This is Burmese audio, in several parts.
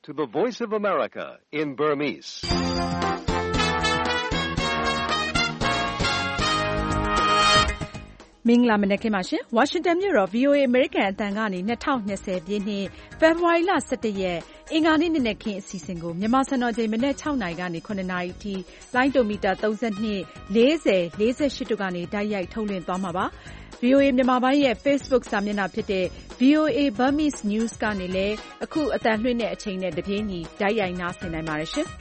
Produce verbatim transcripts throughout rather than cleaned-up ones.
to the Voice of America in Burmese. ။မင်္ဂလာမနက်ခင်းပါရှင်။ Washington မြို့တော် ဗွီအိုအေ အမေရိကန်အသံကနေ၂၀၂၀ပြည့်နှစ်ဖေဖော်ဝါရီလ၁၁ရက်အင်္ဂါနေ့နံနက်ခင်းအစီအစဉ်ကိုမြန်မာစံတော်ချိန်မနက်၆နာရီကနေ၇နာရီအထိလိုင်းဒိုမီတာ၃၂, ၄၀, ၄၈တို့ကနေတိုက်ရိုက်ထုတ်လွှင့်သွားမှာပါ။ ဗွီအိုအေမြန်မာပိုင်းရဲ့ Facebook စာမျက်နှာဖြစ်တဲ့ ဗွီအိုအေ Burmese News ကနေလည်းအခုအသံလွှင့်တဲ့အချိန်နဲ့တပြေးညီတိုက်ရိုက်နားဆင်နိုင်ပါတယ်ရှင်။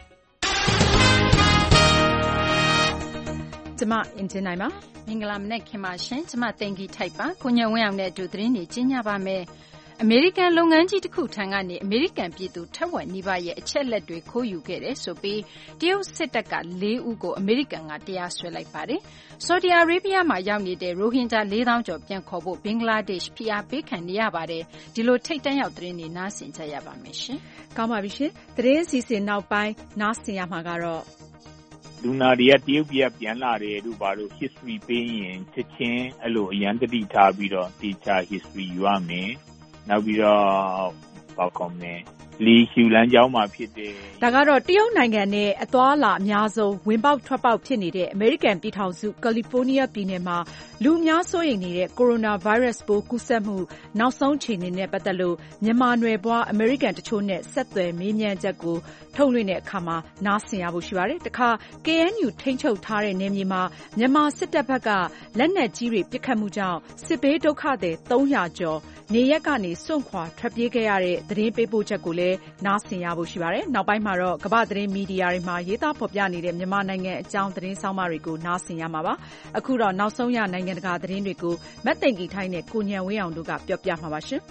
ကျမအင်ဂျင်နိုင်ပါ။မင်္ဂလာမနက်ခင်ပါရှင်ကျမသိင်္ဂီထိုက်ပါကိုညံဝင်းအောင်နဲ့အတူသတင်းတွေကြီးညာပါမယ်အမေရိကန်လုပ်ငန်းကြီးတစ်ခုထံကနေအမေရိကန်ပြည်သူထက်ဝက်နီးပါးရဲ့အချက်လက်တွေခိုးယူခဲ့တယ်ဆိုပြီးတရုတ်စစ်တပ်ကလေးဦးကိုအမေရိကန်ကတရားစွဲလိုက်ပါတယ်ဆော်ဒီအာရေဗျမှာရောက်နေတဲ့ရိုဟင်ဂျာလေးသောင်းကျော်ပြန်ခေါ်ဖို့ဘင်္ဂလားဒေ့ရှ်ဖိအားပေးခံနေရပါတယ်ဒီလိုထိတ်တန့်ရောက်သတင်းတွေနားဆင်ကြရပါမယ်ရှင်ကောင်းပါပြီရှင်သတင်းအစီအစဉ်နောက်ပိုင်းနားဆင်ရမှာကတော့လူနာတွေကတရုတ်ပြည်ပြန်လာတယ်လို့ဘာလို့ history ပေးရင်ချက်ချင်းအဲ့လိုအရန်တတိထားပြီးတော့ teacher history ယူရမယ်နောက်ပြီးတော့ဘာကောင်းလဲလီရှူလန်းကျောင်းမှာဖြစ်တယ်ဒါကတော့တရုတ်နိုင်ငံနဲ့အသွားအလာအများဆုံးဝင်ပေါက်ထွက်ပေါက်ဖြစ်နေတဲ့အမေရိကန်ပြည်ထောင်စုကယ်လီဖိုးနီးယားပြည်နယ်မှာလူအများစိုးရိမ်နေတဲ့ကိုရိုနာဗိုင်းရပ်စ်ပိုးကူးစက်မှုနောက်ဆုံးအခြေအနေနဲ့ပတ်သက်လို့မြန်မာနွယ်ဖွားအမေရိကန်တချို့နဲ့ဆက်သွယ်မေးမြန်းချက်ကိုထုတ်လွှင့်တဲ့အခါမှာနားဆင်ရဖို့ရှိပါတယ်။တခါ K N U ထိန်းချုပ်ထားတဲ့နယ်မြေမှာမြန်မာစစ်တပ်ဘက်ကလက်နက်ကြီးတွေပစ်ခတ်မှုကြောင့်စစ်ဘေးဒုက္ခသည်သုံးရာကျော်နေရက်ကနေစွန့်ခွာထွက်ပြေးခဲ့ရတဲ့သတင်းပေးပို့ချက်ကိုလည်းနားဆင်ရဖို့ရှိပါတယ်။နောက်ပိုင်းမှာတော့ကမ္ဘာသတင်းမီဒီယာတွေမှာရေးသားဖော်ပြနေတဲ့မြန်မာနိုင်ငံအကြောင်းသတင်းဆောင်မတွေကိုနားဆင်ရမှာပါ။အခုတော့နောက်ဆုံးရနိုင်ငံတကာသတင်းတွေကိုမတ်သိင်္ဂီထိုင်းနဲ့ကိုညံဝင်းအောင်တို့ကပြောပြမှာပါရှင်။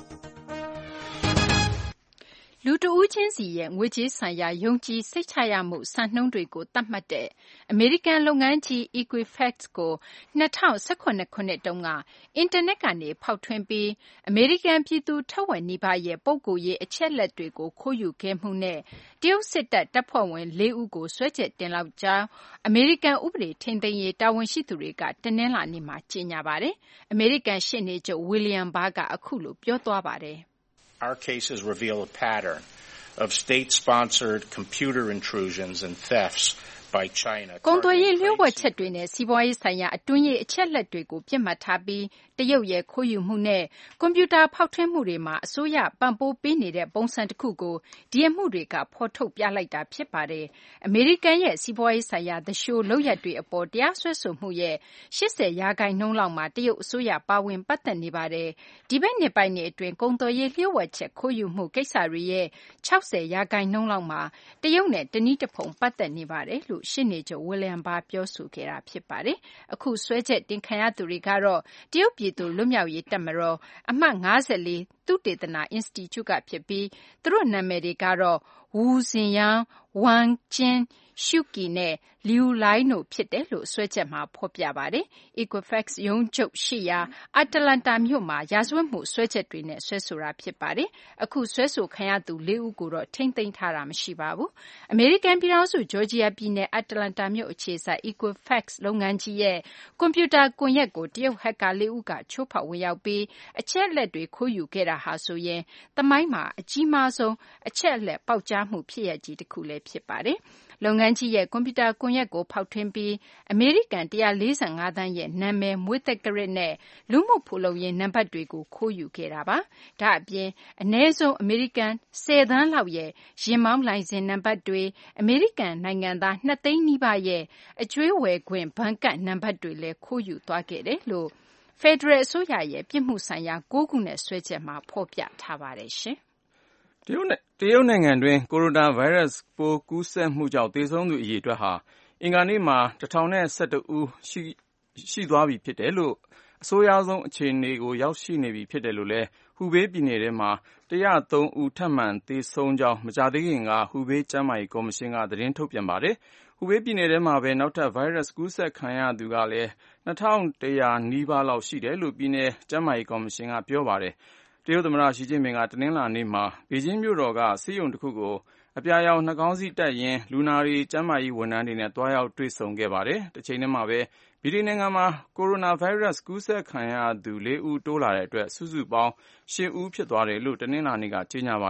လူတဦးချင်းစီရဲ့ငွေကြေးဆိုင်ရာယုံကြည်စိတ်ချရမှုစံနှုန်းတွေကိုသတ်မှတ်တဲ့အမေရိကန်လုပ်ငန်းကြီး Equifax ကို၂၀၁၇ခုနှစ်တုန်းကအင်တာနက်ကနေဖောက်ထွင်းပြီးအမေရိကန်ပြည်သူထက်ဝက်နီးပါးရဲ့ပုဂ္ဂိုလ်ရေးအချက်လက်တွေကိုခိုးယူခဲ့မှုနဲ့တရုတ်စစ်တပ်တပ်ဖွဲ့ဝင်လေးဦးကိုစွဲချက်တင်လောက်ကြောင်းအမေရိကန်ဥပဒေထိန်းသိမ်းရေးတာဝန်ရှိသူတွေကတနင်္လာနေ့မှာကြေညာပါတယ်။အမေရိကန်ရှေ့နေချုပ် William Barr ကအခုလိုပြောသွားပါတယ်။ Our cases reveal a pattern of state-sponsored computer intrusions and thefts by China. ကုန်သွယ်ရေးလျှို့ဝှက်ချက်တွေနဲ့စီးပွားရေးဆိုင်ရာအတွင်းရေးအချက်လက်တွေကိုပြစ်မှတ်ထားပြီးတရုတ်ရဲ့ခိုးယူမှုနဲ့ကွန်ပျူတာဖောက်ထွင်းမှုတွေမှာအစိုးရပံ့ပိုးပေးနေတဲ့ပုံစံတစ်ခုကိုဒီအမှုတွေကဖော်ထုတ်ပြလိုက်တာဖြစ်ပါတယ်။အမေရိကန်ရဲ့စီးပွားရေးဆိုင်ရာသူလျှိုလုပ်ရပ်တွေအပေါ်တရားစွဲဆိုမှုရဲ့၈၀ရာခိုင်နှုန်းလောက်မှာတရုတ်အစိုးရပါဝင်ပတ်သက်နေပါတယ်။ဒီဘက်နှစ်ပိုင်းအတွင်းကုန်သွယ်ရေးလျှို့ဝှက်ချက်ခိုးယူမှုကိစ္စတွေရဲ့၆၀ရာခိုင်နှုန်းလောက်မှာတရုတ်နဲ့တနည်းတစ်ဖုံပတ်သက်နေပါတယ်လို့ရှေ့နေချုပ် William Barr ပြောဆိုခဲ့တာဖြစ်ပါတယ်။အခုစွဲချက်တင်ခံရသူတွေကတော့တရုတ်ပြည်သူလွတ်မြောက်ရေးတပ်မတော်အမှတ်၅၄သုတေသနအင်စတီကျုကဖြစ်ပြီးသူတို့နာမည်တွေကတော့ Wu Ziyang, Wang Jin, Shu Qi နဲ့ Liu Lai တို့ဖြစ်တယ်လို့စွဲချက်မှာဖော်ပြပါတယ်။ Equifax ရုံးချုပ်ရှိရာအတ္တလန္တာမြို့မှာရာဇဝတ်မှုစွဲချက်တွေနဲ့စွဲဆိုတာဖြစ်ပါတယ်။အခုစွဲဆိုခံရသူလေးဦးကိုတော့ထိန်းသိမ်းထားတာမရှိပါဘူး။အမေရိကန်ပြည်ထောင်စုဂျော်ဂျီယာပြည်နယ်အတ္တလန္တာမြို့အခြေစိုက် Equifax လုပ်ငန်းကြီးရဲ့ကွန်ပျူတာကွန်ရက်ကိုတရုတ်ဟက်ကာလေးဦးကချိုးဖောက်ဝင်ရောက်ပြီးအချက်အလက်တွေခိုးယူခဲ့တာဟာဆိုရင်သမိုင်းမှာအကြီးမားဆုံးအချက်အလက်ပေါက်ကြားမှုဖြစ်ရပ်ကြီးတစ်ခုလည်းဖြစ်ပါတယ်။လုပ်ငန်းကြီးရဲ့ကွန်ပျူတာကွန်ရက်ကိုဖောက်ထွင်းပြီးအမေရိကန်၁၄၅သန်းရဲ့နာမည်မွေးသက္ကရာဇ်နဲ့လူမှုဖူလုံရေးနံပါတ်တွေကိုခိုးယူခဲ့တာပါ။ဒါအပြင်အနည်းဆုံးအမေရိကန်၁၀သန်းလောက်ရဲ့ယာဉ်မောင်းလိုင်စင်နံပါတ်တွေအမေရိကန်နိုင်ငံသား၂သိန်းနီးပါးရဲ့အကြွေးဝယ်ခွင့်ဘဏ်ကတ်နံပါတ်တွေလည်းခိုးယူသွားခဲ့တယ်လို့ဖက်ဒရယ်အစိုးရရဲ့ပြစ်မှုဆိုင်ရာ၉ခုနဲ့စွဲချက်မှာဖော်ပြထားပါတယ်ရှင်။တရုတ်တရုတ်နိုင်ငံတွင်ကိုရိုနာဗိုင်းရပ်စ်ပိုးကူးစက်မှုကြောင့်သေဆုံးသူအရေအတွက်ဟာအင်္ဂါနေ့မှာ၁၀၁၁ဦးရှိရှိသွားပြီဖြစ်တယ်လို့အဆိုးရွားဆုံးအခြေအနေကိုရောက်ရှိနေပြီဖြစ်တယ်လို့လည်းဟူဘေးပြည်နယ်ထဲမှာ၁၀၃ဦးထပ်မံသေဆုံးကြောင်းမကြာသေးခင်ကဟူဘေးကျန်းမာရေးကော်မရှင်ကသတင်းထုတ်ပြန်ပါတယ်။ဟူဘေးပြည်နယ်ထဲမှာပဲနောက်ထပ်ဗိုင်းရပ်စ်ကူးစက်ခံရသူကလည်း၂၁၀၀နီးပါးလောက်ရှိတယ်လို့ပြည်နယ်ကျန်းမာရေးကော်မရှင်ကပြောပါတယ်။တရုတ်သမ္မတရှီကျင့်ပင်ကတနင်္လာနေ့မှာဘေကျင်းမြို့တော်ကဆေးရုံတစ်ခုကိုအပြာရောင်နှာခေါင်းစည်းတပ်ရင်းလူနာတွေကျန်းမာရေးဝန်ထမ်းတွေနဲ့တွားရောက်တွေ့ဆုံခဲ့ပါတယ်။တစ်ချိန်တည်းမှာပဲဗြိတိန်နိုင်ငံမှာကိုရိုနာဗိုင်းရပ်စ်ကူးစက်ခံရသူလေးဦးတိုးလာတဲ့အတွက်စုစုပေါင်း၈ဦးဖြစ်သွားတယ်လို့တနင်္လာနေ့ကကြေညာပါတယ်။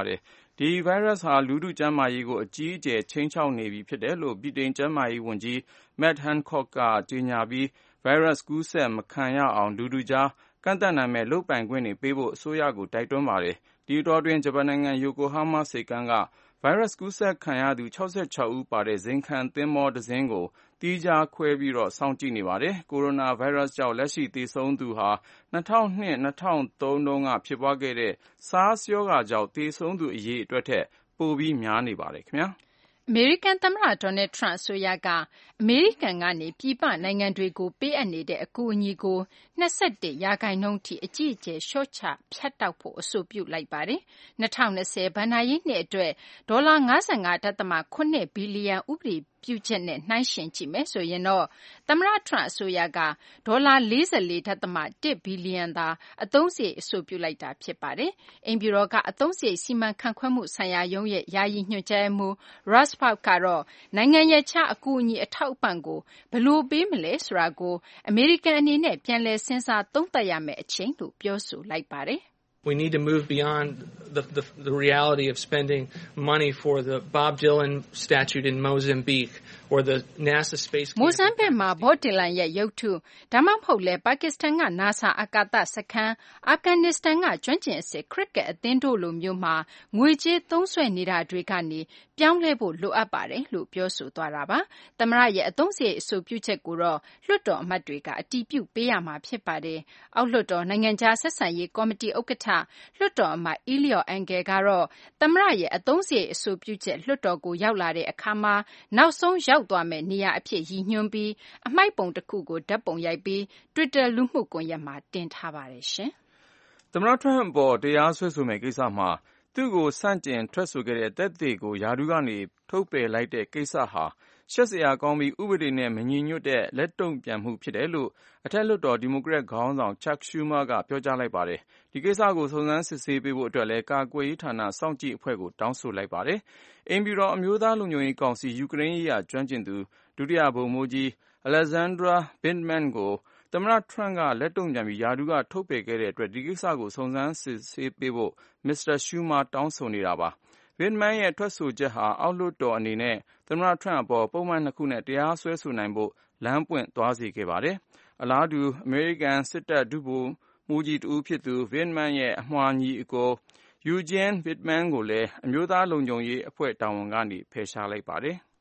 ဒီဗိုင်းရပ်စ်ဟာလူထုကျန်းမာရေးကိုအကြီးအကျယ်ခြိမ်းခြောက်နေပြီဖြစ်တယ်လို့ဗြိတိန်ကျန်းမာရေးဝန်ကြီး Matt Hancock ကကြေညာပြီးဗိုင်းရပ်စ်ကူးစက်မခံရအောင်လူထုကြားကန့်သတ်နိုင်မဲ့လုပ်ပိုင်ခွင့်တွေပေးဖို့အစိုးရကိုတိုက်တွန်းပါတယ်။ဒီအတောအတွင်းဂျပန်နိုင်ငံယိုကိုဟားမားဆိပ်ကမ်းကဗိုင်းရပ်စ်ကူးစက်ခံရသူ၆၆ဦးပါတဲ့ဇိမ်ခံသင်္ဘောတစ်စင်းကိုသီးခြားခွဲပြီးတော့စောင့်ကြည့်နေပါတယ်။ကိုရိုနာဗိုင်းရပ်စ်ကြောင့်လက်ရှိသေဆုံးသူဟာ၂၀၀၂-၂၀၀၃တုန်းကဖြစ်ပွားခဲ့တဲ့ SARS ရောဂါကြောင့်သေဆုံးသူအရေအတွက်ထက်ပိုပြီးများနေပါတယ်ခင်ဗျာ။အမေရိကန်သမ္မတ Donald Trump အစိုးရကအမေရိကန်ကနေပြည်ပနိုင်ငံတွေကိုပေးအပ်နေတဲ့အကူအညီကို၂၁ရာခိုင်နှုန်းထိအကြီးအကျယ်လျှော့ချဖြတ်တောက်ဖို့အဆိုပြုလိုက်ပါတယ်။၂၀၂၀ဘဏ္ဍာရေးနှစ်အတွက်ဒေါ်လာ၅၅ဒသမ၇ဘီလီယံဥပဒေပြုချက်နဲ့နှိုင်းယှဉ်ကြည့်မယ်ဆိုရင်တော့သမ္မတ Trump အစိုးရကဒေါ်လာ၄၄ဒသမ၁ဘီလီယံသာအသုံးစရိတ်အဆိုပြုလိုက်တာဖြစ်ပါတယ်။အိမ်ဖြူတော်ကအသုံးစရိတ်စီမံခန့်ခွဲမှုဆိုင်ရာရုံးရဲ့ယာယီညွှန်ကြားရေးမှူး Russ Vought ကတော့နိုင်ငံရဲ့ခြားအကူအညီအထောက်အပံ့ကိုဘယ်လိုပေးမလဲဆိုတာကိုအမေရိကန်အနေနဲ့ပြန်လည်စဉ်းစားသုံးသပ်ရမယ့်အချိန်လို့ပြောဆိုလိုက်ပါတယ်။ We need to move beyond the, the, the reality of spending money for the Bob Dylan statue in Mozambique or the NASA space. Mozambique မှာ Bob Dylan ရဲ့ရုပ်ထုဒါမှမဟုတ်လဲပါကစ္စတန်က NASA အာကာသစခန်းအာဖဂန်နစ္စတန်ကကျွမ်းကျင်အစစ်ခရစ်ကက်အသင်းတို့လိုမျိုးမှာငွေကြေးသုံးစွဲနေတာတွေကနေပြောင်းလဲဖို့လိုအပ်ပါတယ်လို့ပြောဆိုသွားတာပါ။သမ္မတရဲ့အသုံးစရိတ်အဆိုပြုချက်ကိုတော့လွှတ်တော်အမတ်တွေကအတည်ပြုပေးရမှာဖြစ်ပါတယ်။အောက်လွှတ်တော်နိုင်ငံခြားဆက်ဆံရေးကော်မတီဥက္ကဋ္ဌလွှတ်တော်အမတ် Eliot Engel ကတော့သမ္မတရဲ့အသုံးစရိတ်အဆိုပြုချက်လွှတ်တော်ကိုရောက်လာတဲ့အခါမှာနောက်ဆုံးရောက်သွားမယ့်နေရာအဖြစ်ရည်ညွှန်းပြီးအမှိုက်ပုံတစ်ခုကိုဓာတ်ပုံရိုက်ပြီး Twitter လူမှုကွန်ရက်မှာတင်ထားပါတယ်ရှင်။သမ္မတ Trump အပေါ်တရားစွဲဆိုမယ့်ကိစ္စမှာသူ့ကိုဆန့်ကျင်ထွက်ဆိုခဲ့တဲ့သက်သေကိုယာထူးကနေထုတ်ပယ်လိုက်တဲ့ကိစ္စဟာရှက်စရာကောင်းပြီးဥပဒေနဲ့မညီညွတ်တဲ့လက်တုံ့ပြန်မှုဖြစ်တယ်လို့အထက်လွှတ်တော်ဒီမိုကရက်ခေါင်းဆောင် Chuck Schumer ကပြောကြားလိုက်ပါတယ်။ဒီကိစ္စကိုစုံစမ်းစစ်ဆေးပေးဖို့အတွက်လည်းကာကွယ်ရေးဌာနစောင့်ကြည့်အဖွဲ့ကိုတောင်းဆိုလိုက်ပါတယ်။အိမ်ဖြူတော်အမျိုးသားလုံခြုံရေးကောင်စီယူကရိန်းရေးရာကျွမ်းကျင်သူဒုတိယဗိုလ်မှူးကြီး Alexandra Vindman ကိုသမ္မတ Trump ကလက်တုံ့ပြန်ပြီးယာထူးကထုတ်ပယ်ခဲ့တဲ့အတွက်ဒီကိစ္စကိုစုံစမ်းစစ်ဆေးပေးဖို့မစ္စတာ Schumer တောင်းဆိုနေတာပါ။ Vindman ရဲ့ထွက်ဆိုချက်ဟာအောက်လွှတ်တော်အနေနဲ့သမ္မတ Trump အပေါ်ပုံမှန်နှစ်ခုနဲ့တရားစွဲဆိုနိုင်ဖို့လမ်းပွင့်သွားစေခဲ့ပါတယ်။အလားတူအမေရိကန်စစ်တပ်ဒုဗိုလ်မှူးကြီးတဦးဖြစ်သူ Vindman ရဲ့အမွှာညီအကို Eugene Vindman ကိုလည်းအမျိုးသားလုံခြုံရေးအဖွဲ့တာဝန်ကနေဖယ်ရှားလိုက်ပါတယ်။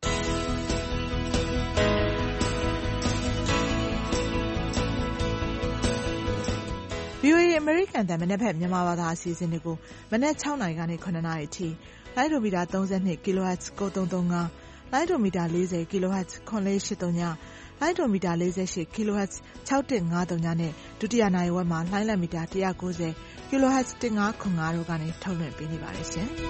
ဗွီအိုအေ အမေရိကန်တန်မနက်ဖက်မြန်မာဘာသာအစီအစဉ်တွေကိုမနက်၆နာရီကနေ၇နာရီအထိလိုင်းဒိုမီတာ၃၂ kHz ၉၃၃၅လိုင်းဒိုမီတာ၄၀ kHz ၇၄၈၃ညလိုင်းဒိုမီတာ၄၈ kHz ၆၁၅၃ညနဲ့ဒုတိယနာရီဝက်မှာလိုင်းလံမီတာ၁၉၀ kHz ၁၅၇၅တို့ကနေထုတ်လွှင့်ပေးနေပါတယ်ရှင်။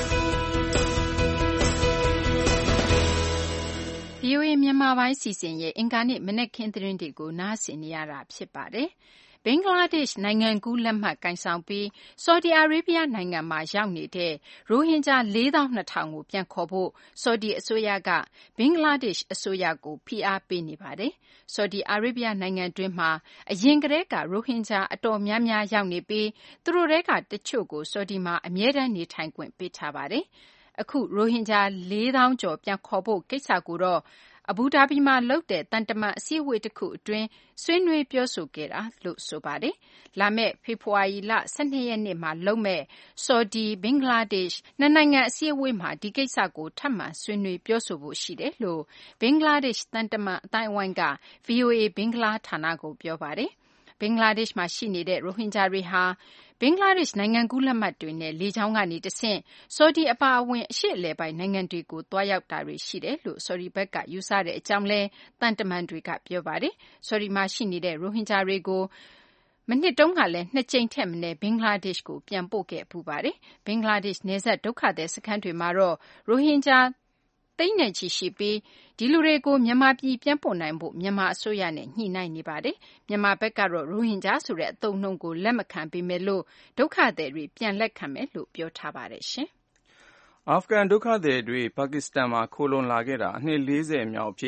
ဗွီအိုအေမြန်မာပိုင်းစီစဉ်ရဲ့အင်္ဂါနေ့မနက်ခင်းသတင်းတွေကိုနားဆင်နေရတာဖြစ်ပါတယ်။ဘင်္ဂလားဒေ့ရှ်နိုင်ငံကူးလက်မှတ်ကိုင်ဆောင်ပြီးဆော်ဒီအာရေးဗျနိုင်ငံမှာရောက်နေတဲ့ရိုဟင်ဂျာလေးသောင်းနှစ်ထောင်ကိုပြန်ခေါ်ဖို့ဆော်ဒီအစိုးရကဘင်္ဂလားဒေ့ရှ်အစိုးရကိုဖိအားပေးနေပါတယ်။ဆော်ဒီအာရေးဗျနိုင်ငံတွင်းမှာအရင်ကတည်းကရိုဟင်ဂျာအတော်များများရောက်နေပြီးသူတို့ထဲကတချို့ကိုဆော်ဒီမှာအမြဲတမ်းနေထိုင်ခွင့်ပေးထားပါတယ်။အခုရိုဟင်ဂျာလေးသောင်းကျော်ပြန်ခေါ်ဖို့ကိစ္စကိုတော့အဘူဒါဘီမှာလုပ်တဲ့တန်တမန်အစည်းအဝေးတစ်ခုအတွင်းဆွေးနွေးပြောဆိုခဲ့တာလို့ဆိုပါတယ်။လာမယ့်ဖေဖော်ဝါရီလ၁၂ရက်နေ့မှာလုပ်မဲ့ဆော်ဒီဘင်္ဂလားဒေ့ရှ်နှစ်နိုင်ငံအစည်းအဝေးမှာဒီကိစ္စကိုထပ်မံဆွေးနွေးပြောဆိုဖို့ရှိတယ်လို့ဘင်္ဂလားဒေ့ရှ်တန်တမန်အတိုင်းအဝိုင်းက ဗွီအိုအေဘင်္ဂလားဌာနကိုပြောပါတယ်။ဘင်္ဂလားဒေ့ရှ်မှာရှိနေတဲ့ရိုဟင်ဂျာတွေဟာဘင်္ဂလားဒေ့ရှ်နိုင်ငံကူးလက်မှတ်တွေနဲ့လေကြောင်းကနေတဆင့်ဆော်ဒီအပါအဝင်အရှေ့အလယ်ပိုင်းနိုင်ငံတွေကိုသွားရောက်တာတွေရှိတယ်လို့ဆော်ဒီဘက်ကယူဆတဲ့အကြောင်းလဲတန်တမန်တွေကပြောပါတယ်။ဆော်ဒီမှာရှိနေတဲ့ရိုဟင်ဂျာတွေကိုမနှစ်တုန်းကလည်းနှစ်ကြိမ်ထက်မနည်းဘင်္ဂလားဒေ့ရှ်ကိုပြန်ပို့ခဲ့ပူပါတယ်။ဘင်္ဂလားဒေ့ရှ်နယ်စပ်ဒုက္ခသည်စခန်းတွေမှာတော့ရိုဟင်ဂျာသိန်းနဲ့ချီရှိပြီးဒီလူတွေကိုမြန်မာပြည်ပြန်ပို့နိုင်ဖို့မြန်မာအစိုးရနဲ့ညှိနှိုင်းနေပါတယ်။မြန်မာဘက်ကတော့ရိုဟင်ဂျာဆိုတဲ့အသုံးအနှုန်းကိုလက်မခံပေမဲ့လို့ဒုက္ခသည်တွေပြန်လက်ခံမယ်လို့ပြောထားပါတယ်ရှင်။အာဖဂန်ဒုက္ခသည်တွေပါကစ္စတန်မှာခိုလှုံလာခဲ့တာအနှစ်၄၀မြောက်အဖြစ်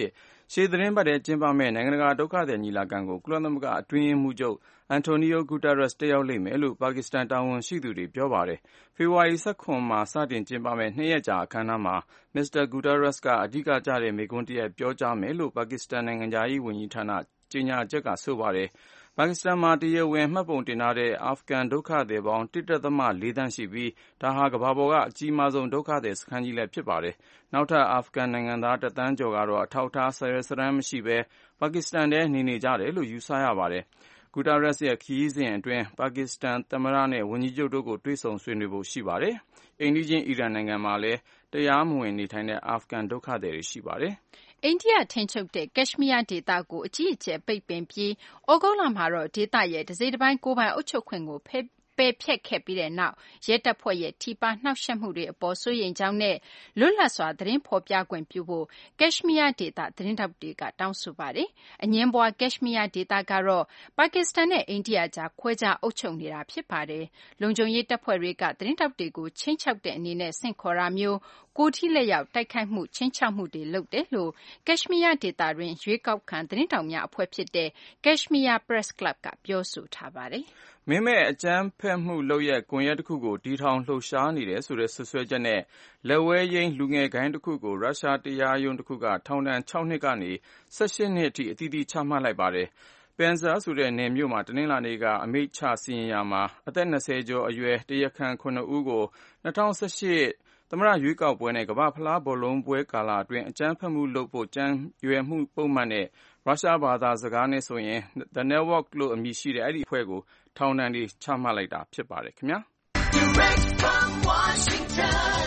ရှေ့သတင်းပတ်ထဲကျင်းပမယ့်နိုင်ငံတကာဒုက္ခသည်ညီလာခံကိုကုလသမဂ္ဂအတွင်းရေးမှူးချုပ်အန်တိုနီယိုဂူတာရက်စ်တက်ရောက်လိမ့်မယ်လို့ပါကစ္စတန်တာဝန်ရှိသူတွေပြောပါတယ်။ဖေဖော်ဝါရီလ ၁၇ မှာစတင်ကျင်းပမယ့်နှစ်ရက်ကြာအခမ်းအနားမှာမစ္စတာဂူတာရက်စ်ကအဓိကကျတဲ့မိန့်ခွန်းတစ်ရပ်ပြောကြားမယ်လို့ပါကစ္စတန်နိုင်ငံခြားရေးဝန်ကြီးဌာနကြေညာချက်ကဆိုပါတယ်။ပါကစ္စတန်မှာတရားဝင်မှတ်ပုံတင်ထားတဲ့အာဖဂန်ဒုက္ခသည်ပေါင်း ၁ ဒသမ ၄ သန်းရှိပြီးဒါဟာကမ္ဘာပေါ်ကအကြီးမားဆုံးဒုက္ခသည်စခန်းကြီးလည်းဖြစ်ပါတယ်။နောက်ထပ်အာဖဂန်နိုင်ငံသားတစ်သန်းကျော်ကတော့အထောက်အထားစာရွက်စာတမ်းမရှိဘဲပါကစ္စတန်ထဲနေနေကြတယ်လို့ယူဆရပါတယ်။ဂူတာရက်စ်ရဲ့ခရီးစဉ်အတွင်းပါကစ္စတန်သမ္မတနဲ့ဝန်ကြီးချုပ်တို့ကိုတွေ့ဆုံဆွေးနွေးဖို့ရှိပါတယ်။အိမ်နီးချင်းအီရန်နိုင်ငံမှာလည်းတရားမဝင်နေထိုင်တဲ့အာဖဂန်ဒုက္ခသည်တွေရှိပါတယ်။အိန္ဒိယထိန်းချုပ်တဲ့ကက်ရှ်မီးယားဒေသကိုအကြီးအကျယ်ပိတ်ပင်ပြီးဩဂုတ်လမှာတော့ဒေသရဲ့တစိတ်တပိုင်းကိုယ်ပိုင်အုပ်ချုပ်ခွင့်ကိုဖယ်ပယ်ဖျက်ခဲ့ပြီးတဲ့နောက်ရဲတပ်ဖွဲ့ရဲ့ထိပါနှောက်ယှက်မှုတွေအပေါ်စိုးရိမ်ကြောင်းနဲ့လွတ်လပ်စွာသတင်းဖော်ပြခွင့်ပြုဖို့ကက်ရှ်မီးယားဒေသသတင်းထောက်တွေကတောင်းဆိုပါတယ်။အငြင်းပွားကက်ရှ်မီးယားဒေသကတော့ပါကစ္စတန်နဲ့အိန္ဒိယကြားခွဲခြားအုပ်ချုပ်နေတာဖြစ်ပါတယ်။လုံခြုံရေးတပ်ဖွဲ့တွေကသတင်းထောက်တွေကိုခြိမ်းခြောက်တဲ့အနေနဲ့ဆင့်ခေါ်တာမျိုးကိုယ်ထိလက်ရောက်တိုက်ခိုက်မှုခြိမ်းခြောက်မှုတွေလုပ်တယ်လို့ကက်ရှ်မီးယားဒေသတွင်းရွေးကောက်ခံသတင်းထောက်များအဖွဲ့ဖြစ်တဲ့ Kashmir Press Club ကပြောဆိုထားပါတယ်။မင်းမဲ့အကြမ်းဖက်မှုလုပ်ရက်ကွန်ရက်တစ်ခုကိုတီထောင်လှုပ်ရှားနေတယ်ဆိုတဲ့ဆွဆွဲချက်နဲ့လက်ဝဲရင်းလူငယ်ဂိုင်းတစ်ခုကိုရုရှားတရားရုံးတစ်ခုကထောင်ဒဏ်၆နှစ်ကနေ၁၈နှစ်အထိအသီးသီးချမှတ်လိုက်ပါတယ်။ပန်ဇာဆိုတဲ့နယ်မြို့မှာတနင်္လာနေ့ကအမိန့်ချစီရင်ရာမှာအသက်၂၀ကျော်အရွယ်တရားခံခုနှစ်ဦးကို၂၀၁၈သမ္မတရွေးကောက်ပွဲနဲ့ကမ္ဘာ့ဖလားဘောလုံးပွဲကာလအတွင်းအကြမ်းဖက်မှုလုပ်ဖို့ကြံရွယ်မှုပုံမှန်နဲ့ရုရှားဘာသာစကားနဲ့ဆိုရင် The Network လို့အမည်ရှိတဲ့အဲဒီအဖွဲ့ကိုထောင်ဒဏ်တွေချမှတ်လိုက်တာဖြစ်ပါတယ်ခင်ဗျာ Direct from Washington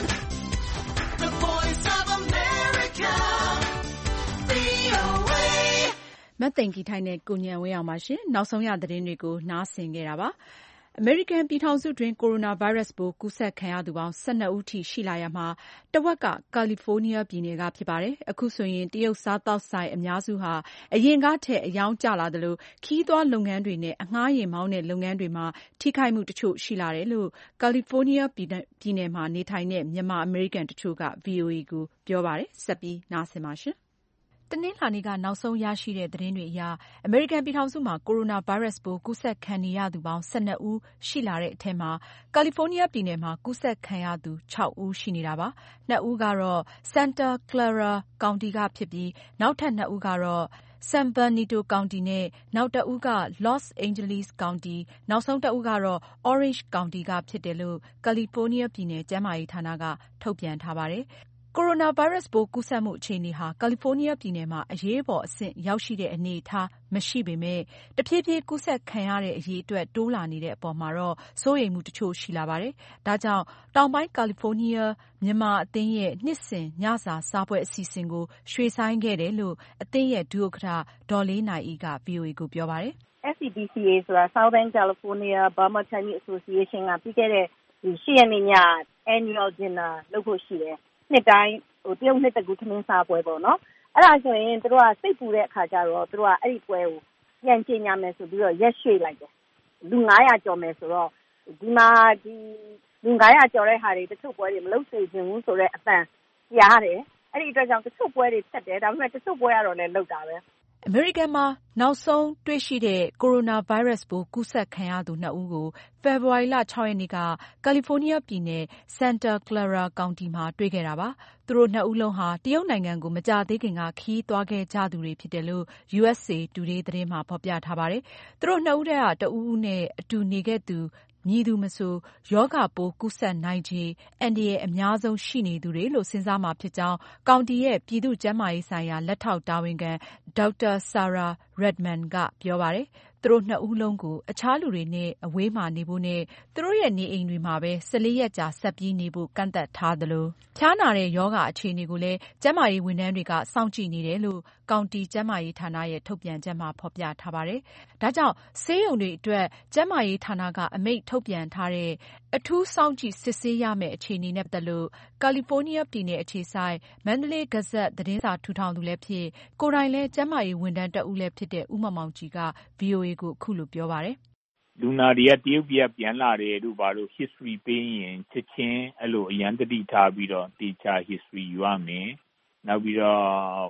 The Voice of America ဗွီအိုအေမတ်သိင်္ဂီထိုင်းနဲ့ကိုဉာဏ်ဝင်းအောင်ပါရှင်နောက်ဆုံးရသတင်းတွေကိုနားဆင်ခဲ့တာပါအမေရိကန်ပြည်ထောင်စုတွင်းကိုရိုနာဗိုင်းရပ်စ်ပိုးကူးစက်ခံရသူပေါင်း၁၂ဦးထိရှိလာရာမှာတဝက်ကကာလီဖိုးနီးယားပြည်နယ်ကဖြစ်ပါတယ်။အခုဆိုရင်တရုတ်စားသောက်ဆိုင်အများစုဟာအရင်ကထက်အရောင်းကျလာသလိုခရီးသွားလုပ်ငန်းတွေနဲ့အငှားယာဉ်မောင်းတဲ့လုပ်ငန်းတွေမှာထိခိုက်မှုတချို့ရှိလာတယ်လို့ကာလီဖိုးနီးယားပြည်နယ်မှာနေထိုင်တဲ့မြန်မာအမေရိကန်တချို့က ဗွီအိုအေကိုပြောပါတယ်။ဆက်ပြီးနားဆင်ပါရှင်တနင်္လာနေ့ကနောက်ဆုံးရရှိတဲ့သတင်းတွေအရအမေရိကန်ပြည်ထောင်စုမှာကိုရိုနာဗိုင်းရပ်စ်ပိုးကူးစက်ခံနေရသူပေါင်း၁၂ဦးရှိလာတဲ့အထက်မှာကာလီဖိုးနီးယားပြည်နယ်မှာကူးစက်ခံရသူ၆ဦးရှိနေတာပါ။နှစ်ဦးကတော့ Santa Clara ကောင်တီကဖြစ်ပြီးနောက်ထပ်နှစ်ဦးကတော့ San Bernardino ကောင်တီနဲ့နောက်တဦးက Los Angeles ကောင်တီနောက်ဆုံးတဦးကတော့ Orange ကောင်တီကဖြစ်တယ်လို့ကာလီဖိုးနီးယားပြည်နယ်ကျန်းမာရေးဌာနကထုတ်ပြန်ထားပါတယ်။ကိုရိုနာဗိုင်းရပ်စ်ပိုးကူးစက်မှုအခြေအနေဟာကာလီဖိုးနီးယားပြည်နယ်မှာအရေးပေါ်အဆင့်ရောက်ရှိတဲ့အနေအထားမရှိပေမဲ့တဖြည်းဖြည်းကူးစက်ခံရတဲ့အရေးအတွက်တိုးလာနေတဲ့အပေါ်မှာတော့စိုးရိမ်မှုတချို့ရှိလာပါတယ်။ဒါကြောင့်တောင်ပိုင်းကာလီဖိုးနီးယားမြန်မာအသင်းရဲ့နှစ်စဉ်ညစာစားပွဲအစီအစဉ်ကိုရွှေ့ဆိုင်းခဲ့တယ်လို့အသင်းရဲ့ဒုဥက္ကဋ္ဌဒေါ်လေးနိုင်ဤက ဗွီအိုအေကိုပြောပါတယ်။ S C B C A ဆိုတာ Southern California Burma Chinese Association ကပြီးခဲ့တဲ့၈ရက်နေ့ည annual dinner လုပ်ဖို့ရှိတယ်။နှစ်တိုင်းဟိုတရုတ်နှစ်တကူထမင်းစားပွဲပေါ့နော်အဲ့ဒါဆိုရင်တို့ကစိတ်ပူတဲ့အခါကျတော့တို့ကအဲ့ဒီပွဲကိုပြန်ကျင်းရမယ်ဆိုပြီးတော့ရက်ရွှေ့လိုက်တယ်လူ၅ရာကျော်မယ်ဆိုတော့ဒီမှာဒီလူ၅ရာကျော်တဲ့ဟာတွေတချို့ပွဲတွေမလုပ်စေချင်ဘူးဆိုတော့အပန်ကြားတယ်အဲ့ဒီအတွက်ကြောင့်တချို့ပွဲတွေဆက်တယ်ဒါပေမဲ့တချို့ပွဲကတော့လည်းလုပ်တာပဲအမေရိကန်မှာနောက်ဆုံးတွေ့ရှိတဲ့ကိုရိုနာဗိုင်းရပ်စ်ပိုးကူးစက်ခံရသူနှစ်ဦးကိုဖေဖော်ဝါရီလ၆ရက်နေ့ကကာလီဖိုးနီးယားပြည်နယ် Santa Clara ကောင်တီမှာတွေ့ခဲ့တာပါ။သူတို့နှစ်ဦးလုံးဟာတရုတ်နိုင်ငံကိုမကြာသေးခင်ကခရီးသွားခဲ့ကြသူတွေဖြစ်တယ်လို့ U S A Today သတင်းမှာဖော်ပြထားပါတယ်။သူတို့နှစ်ဦးထဲကတဦးဦးနဲ့အတူနေခဲ့သူမည်သူမဆိုရောဂါပိုးကူးစက်နိုင်ခြေအန္တရာယ်အများဆုံးရှိနေသူတွေလို့စဉ်းစားမှာဖြစ်ကြောင်းကောင်တီရဲ့ပြည်သူ့ကျန်းမာရေးဆိုင်ရာလက်ထောက်တာဝန်ခံဒေါက်တာ Sarah Redmond ကပြောပါတယ်။သူတို့နှစ်ဦးလုံးကိုအခြားလူတွေနဲ့အဝေးမှာနေဖို့နဲ့သူတို့ရဲ့နေအိမ်တွေမှာပဲ၁၄ရက်ကြာဆက်ပြီးနေဖို့ကန့်သတ်ထားသလိုဖျားနာတဲ့ရောဂါအခြေအနေကိုလည်းကျန်းမာရေးဝန်ထမ်းတွေကစောင့်ကြည့်နေတယ်လို့ကောင်တီကျန်းမာရေးဌာနရဲ့ထုတ်ပြန်ချက်မှာဖော်ပြထားပါတယ်။ဒါကြောင့်ဆေးရုံတွေအတွက်ကျန်းမာရေးဌာနကအမိန့်ထုတ်ပြန်ထားတဲ့အထူးစောင့်ကြည့်စစ်ဆေးရမယ့်အခြေအနေနဲ့ပတ်သက်လို့ကာလီဖိုးနီးယားပြည်နယ်အခြေစိုက်မန္တလေးဂဇက်သတင်းစာထူထောင်သူလည်းဖြစ်ကိုယ်တိုင်လည်းကျန်းမာရေးဝန်ထမ်းတဦးလည်းဖြစ်တဲ့ဦးမောင်မောင်ကြည်က ဗွီအိုအေကိုအခုလိုပြောပါတယ်။လူနာတွေကတရုတ်ပြည်ပြန်လာတယ်တို့ဘာလို့ history ပေးရင်ချက်ချင်းအဲ့လိုအရန်တတိထားပြီးတော့တေချာ history ယူရမယ်။နောက်ပြီးတော့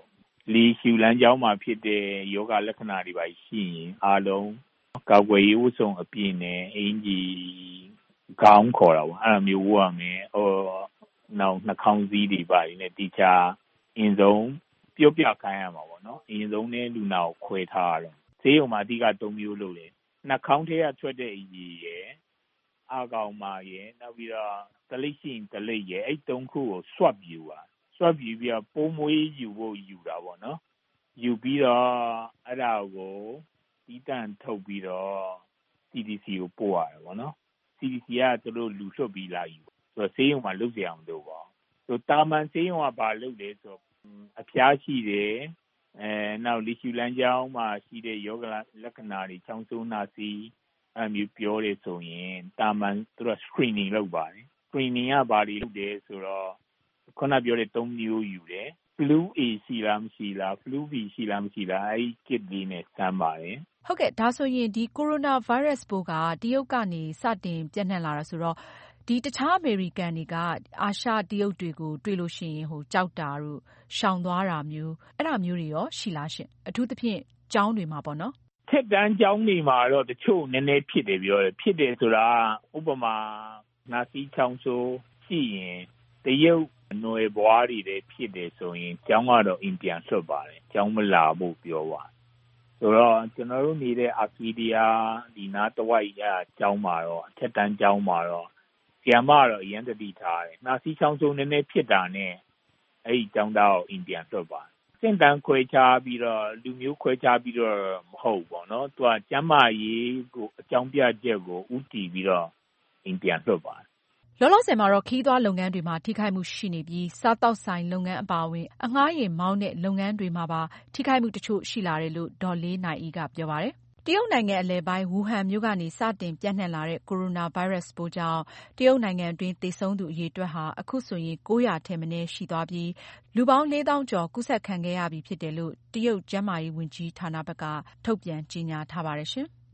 လီရှူလမ်းကြောင်းမှာဖြစ်တဲ့ယောဂလက္ခဏာတွေပါရှိရင်အားလုံးကာကွယ်ရေးဝတ်စုံအပြည့်နဲ့အင်ကြီးခေါင်းခေါ်တာပေါ့အဲ့လိုမျိုးဝတ်ရမယ်ဟိုနောက်နှာခေါင်းစည်းတွေပါနေတိကျအင်းဆုံးပြုတ်ပြခိုင်းရမှာပေါ့နော်အင်းဆုံးနဲ့လူနာကိုခွဲထားရတယ်ဆေးရုံမှာအဓိကသုံးမျိုးလုပ်တယ်နှာခေါင်းထဲကထွက်တဲ့အရည်ရယ်အာကောင်မာရယ်နောက်ပြီးတော့တလိပ်ရှိရင်တလိပ်ရယ်အဲ့သုံးခုကိုဆွတ်ယူပါဆွတ်ပြီးပြီးတော့ပိုးမွေးယူဖို့ယူတာပေါ့နော်ယူပြီးတော့အဲ့ဒါကိုတီးတန့်ထုတ်ပြီးတော့ စီ ဒီ စီ ကိုပို့ရတယ်ပေါ့နော် စီ ဒီ စီ ကသူတို့လူလွှတ်ပြီးလာယူဆိုတော့ဆေးရုံမှာလုပ်ကြအောင်လုပ်ပါဆိုတာမန်ဆေးရုံကဘာလုပ်လဲဆိုအဖျားရှိတယ်အဲနောက်လီရှူလမ်းကြောင်းမှာရှိတဲ့ယောဂလက္ခဏာတွေချောင်းဆိုးနာစီအမျိုးပြောတယ်ဆိုရင်တာမန်သူတို့ screening လုပ်ပါတယ် screening ကဘာတွေလုပ်တယ်ဆိုတော့ခုနပြောတဲ့သုံးမျိုးယူတယ် flu A ရှိလားမရှိလား flu B ရှိလားမရှိလားအဲ့ဒီ kit လေးနဲ့စမ်းပါတယ်ဟုတ်ကဲ့ဒါဆိုရင်ဒီကိုရိုနာဗိုင်းရပ်စ်ပိုးကတရုတ်ကနေစတင်ပြန့်နှံ့လာတာဆိုတော့ဒီတခြားအမေရိကန်တွေကအာရှတရုတ်တွေကိုတွေ့လို့ရှိရင်ဟိုကြောက်တာတို့ရှောင်သွားတာမျိုးအဲ့ဒါမျိုးတွေရောရှိလားရှင်အထူးသဖြင့်ကျောင်းတွေမှာပေါ့နော်ထက်တန်းကျောင်းတွေမှာတော့တချို့နည်းနည်းဖြစ်တယ်ပြောတယ်ဖြစ်တယ်ဆိုတာဥပမာနာစီချောင်းဆိုးရှိရင်တရုတ်အနွယ်ဘွားတွေလည်းဖြစ်တယ်ဆိုရင်ကျောင်းကတော့အင်ပြန်ဆွတ်ပါတယ်ကျောင်းမလာဖို့ပြောပါဆိုတော့ကျွန်တော်တို့နေတဲ့အာကီဒီယာဒီနာတဝိုက်အကျောင်းမှာတော့ထက်တန်းကျောင်းမှာတော့ဆရာမတော့အရင်တတိထားတယ်နာစီချောင်းဆိုးနည်းနည်းဖြစ်တာနဲ့အဲ့ဒီကျောင်းသားကိုအင်ပြန်ဆွတ်ပါစင်တန်းခွဲခြားပြီးတော့လူမျိုးခွဲခြားပြီးတော့မဟုတ်ပေါ့နော်သူကကျမ်းမာရေးကိုအကြောင်းပြချက်ကိုဥတီပြီးတော့အင်ပြန်ဆွတ်ပါလောလောဆယ်မှာတော့ခီးသွွားလုပ်ငန်းတွေမှာထိခိုက်မှုရှိနေပြီးစားတောက်ဆိုင်လုပ်ငန်းအပါအဝင်အငှားယဉ်မောင်းတဲ့လုပ်ငန်းတွေမှာပါထိခိုက်မှုတချို့ရှိလာတယ်လို့ဒေါ်လေးနိုင်အီကပြောပါတယ်တရုတ်နိုင်ငံအလယ်ပိုင်းဝူဟန်မြို့ကနေစတင်ပြန့်နှံ့လာတဲ့ကိုရိုနာဗိုင်းရပ်စ်ပိုးကြောင့်တရုတ်နိုင်ငံအတွင်းသေဆုံးသူအရေအတွက်ဟာအခုဆိုရင်၉၀၀ထက်မနည်းရှိသွားပြီးလူပေါင်းလေးသောင်းကျော်ကူးစက်ခံခဲ့ရပြီဖြစ်တယ်လို့တရုတ်ကျန်းမာရေးဝန်ကြီးဌာနဘက်ကထုတ်ပြန်ကြေညာထားပါတယ်ရှင်။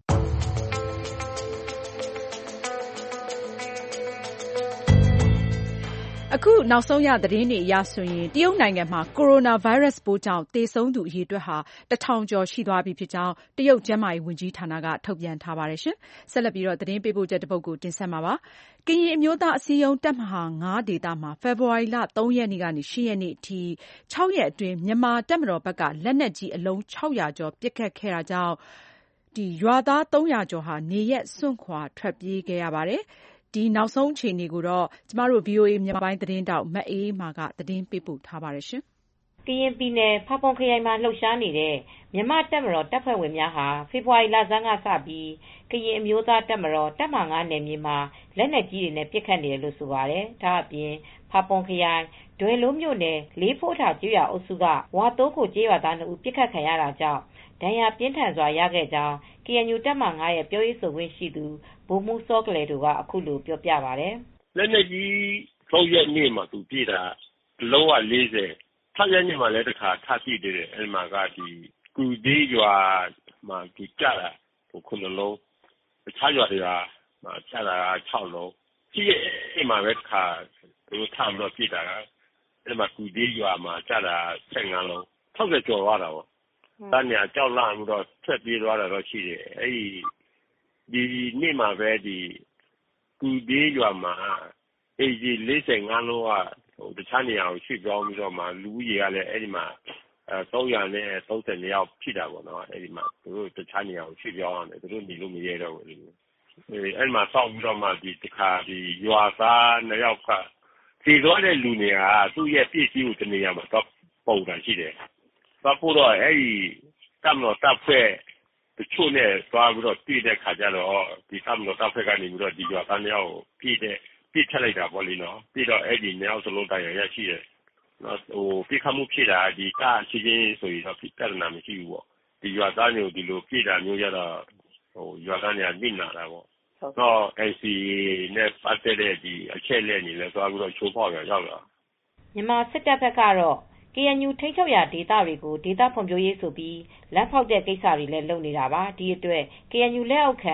အခုနောက်ဆုံးရသတင်းတွေအရဆိုရင်တရုတ်နိုင်ငံမှာကိုရိုနာဗိုင်းရပ်စ်ပိုးကြောင့်သေဆုံးသူအရေအတွက်ဟာတထောင်ကျော်ရှိသွားပြီဖြစ်ကြောင်းတရုတ်ကျန်းမာရေးဝန်ကြီးဌာနကထုတ်ပြန်ထားပါတယ်ရှင်။ဆက်လက်ပြီးတော့သတင်းပေးပို့ချက်တစ်ပုဒ်ကိုတင်ဆက်မှာပါ။ကရင်အမျိုးသားအစည်းအရုံးတပ်မဟာ၅ဒေသမှာဖေဖော်ဝါရီလ၃ရက်နေ့ကနေ၈ရက်နေ့အထိ၆ရက်အတွင်းမြန်မာတပ်မတော်ဘက်ကလက်နက်ကြီးအလုံး၆၀၀ကျော်ပစ်ခတ်ခဲ့တာကြောင့်ဒီရွာသား၃၀၀ကျော်ဟာနေရပ်စွန့်ခွာထွက်ပြေးခဲ့ရပါတယ်။ဒီနောက်ဆုံးအခြေအနေကိုတော့ကျမတို့ ဗွီအိုအေ မြန်မာပိုင်းသတင်းတောက်မအေးအေးမာကသတင်းပေးပို့ထားပါတယ်ရှင်။ကရင်ပြည်နယ်ဖာပွန်ခရိုင်မှာလှုပ်ရှားနေတဲ့မြန်မာတပ်မတော်တပ်ဖွဲ့ဝင်များဟာဖေဖေါ်ဝါရီလဆန်းကစပြီးကရင်အမျိုးသားတပ်မတော်တပ်မဟာ၅နယ်မြေမှာလက်နက်ကြီးတွေနဲ့ပစ်ခတ်နေတယ်လို့ဆိုပါတယ်။ဒါအပြင်ဖာပွန်ခရိုင်ဒွယ်လုံးမြို့နယ်လေးဖိုးထာကျေးရွာအုပ်စုကဝါတိုးခိုကျေးရွာသားနှစ်ဦးပစ်ခတ်ခံရတာကြောင့်ဒဏ်ရာပြင်းထန်စွာရခဲ့ကြောင်း ကေအန်ယူ တပ်မဟာ၅ရဲ့ပြောရေးဆိုခွင့်ရှိသူဗိုလ်မှူးစောကလယ်တို့ကအခုလိုပြောပြပါတယ်။လက်နက်ကြီး၃ရက်နေ့မှာသူပြည့်တာလုံးဝ၄၀၆ရက်နေ့မှာလည်းတစ်ခါထပ်ပြည့်တယ်အဲဒီမှာကဒီကူဒီရွာမှာဒီကြတာခုနလုံးတခြားရွာတွေကမှာကြတာ၆လုံးရှိရဲ့မှာပဲတစ်ခါသူထပ်တော့ပြည့်တာအဲဒီမှာကူဒီရွာမှာကြတာ၁၅လုံး၆၀ကျော်သွားတာပေါ့တန်းညာကြောက်လာမှုတော့ထွက်ပြေးသွားတာတော့ရှိတယ်အဲဒီဒီနေ့မှာပဲဒီကူဒီရွာမှာအေဂျီ၄၅လုံးကဟိုတခြားနေရာကိုရွှေ့ပြောင်းပြီးတော့မှလူကြီးကလည်းအဲ့ဒီမှာအဲ၃၃၀ယောက်ဖြစ်တာပေါ့နော်အဲ့ဒီမှာသူတို့တခြားနေရာကိုရွှေ့ပြောင်းရတယ်သူတို့နေလို့မရတော့ဘူးအဲ့ဒီမှာစောင့်ပြီးတော့မှဒီတခါဒီရွာသားနှစ်ယောက်ကစီသွားတဲ့လူတွေကသူ့ရဲ့ပြည့်စည်ကိုတနေရာမှာတော့ပုံတာရှိတယ်သွားဖို့တော့အဲ့ဒီကမ္ဘာတပ်ဖွဲ့တချို့နဲ့သွားပြီးတော့ပြည်တဲ့ခါကျတော့ဒီကမ္ဘာတပ်ဖွဲ့ကနေပြီးတော့ဒီရွာသားနှစ်ယောက်ကိုပြည်တဲ့ပြစ်ထလိုက်တာပေါ့လေနော်ပြီးတော့အဲ့ဒီမြောက်စလုံးတရားရရှိတယ်နော်ဟိုပြစ်ခတ်မှုဖြစ်တာဒီကချင်းချင်းဆိုရင်တော့ပြဿနာမရှိဘူးပေါ့ဒီရွာသားမျိုးဒီလိုပြစ်တာမျိုးရတော့ဟိုရွာသားတွေကမိနာတာပေါ့တော့ အန် စီ အေ နဲ့ပတ်သက်တဲ့ဒီအချက်လက်တွေလည်းသွားပြီးတော့ချိုးဖောက်ရရောက်လာမြန်မာစစ်တပ်ဘက်ကတော့ ကေအန်ယူ ထိန်းချုပ်ရာဒေသတွေကိုဒေသဖွံ့ဖြိုးရေးဆိုပြီးလမ်းဖောက်တဲ့ကိစ္စတွေလည်းလုပ်နေတာပါဒီအတွက် ကေအန်ယူ လက်အောက်ခံ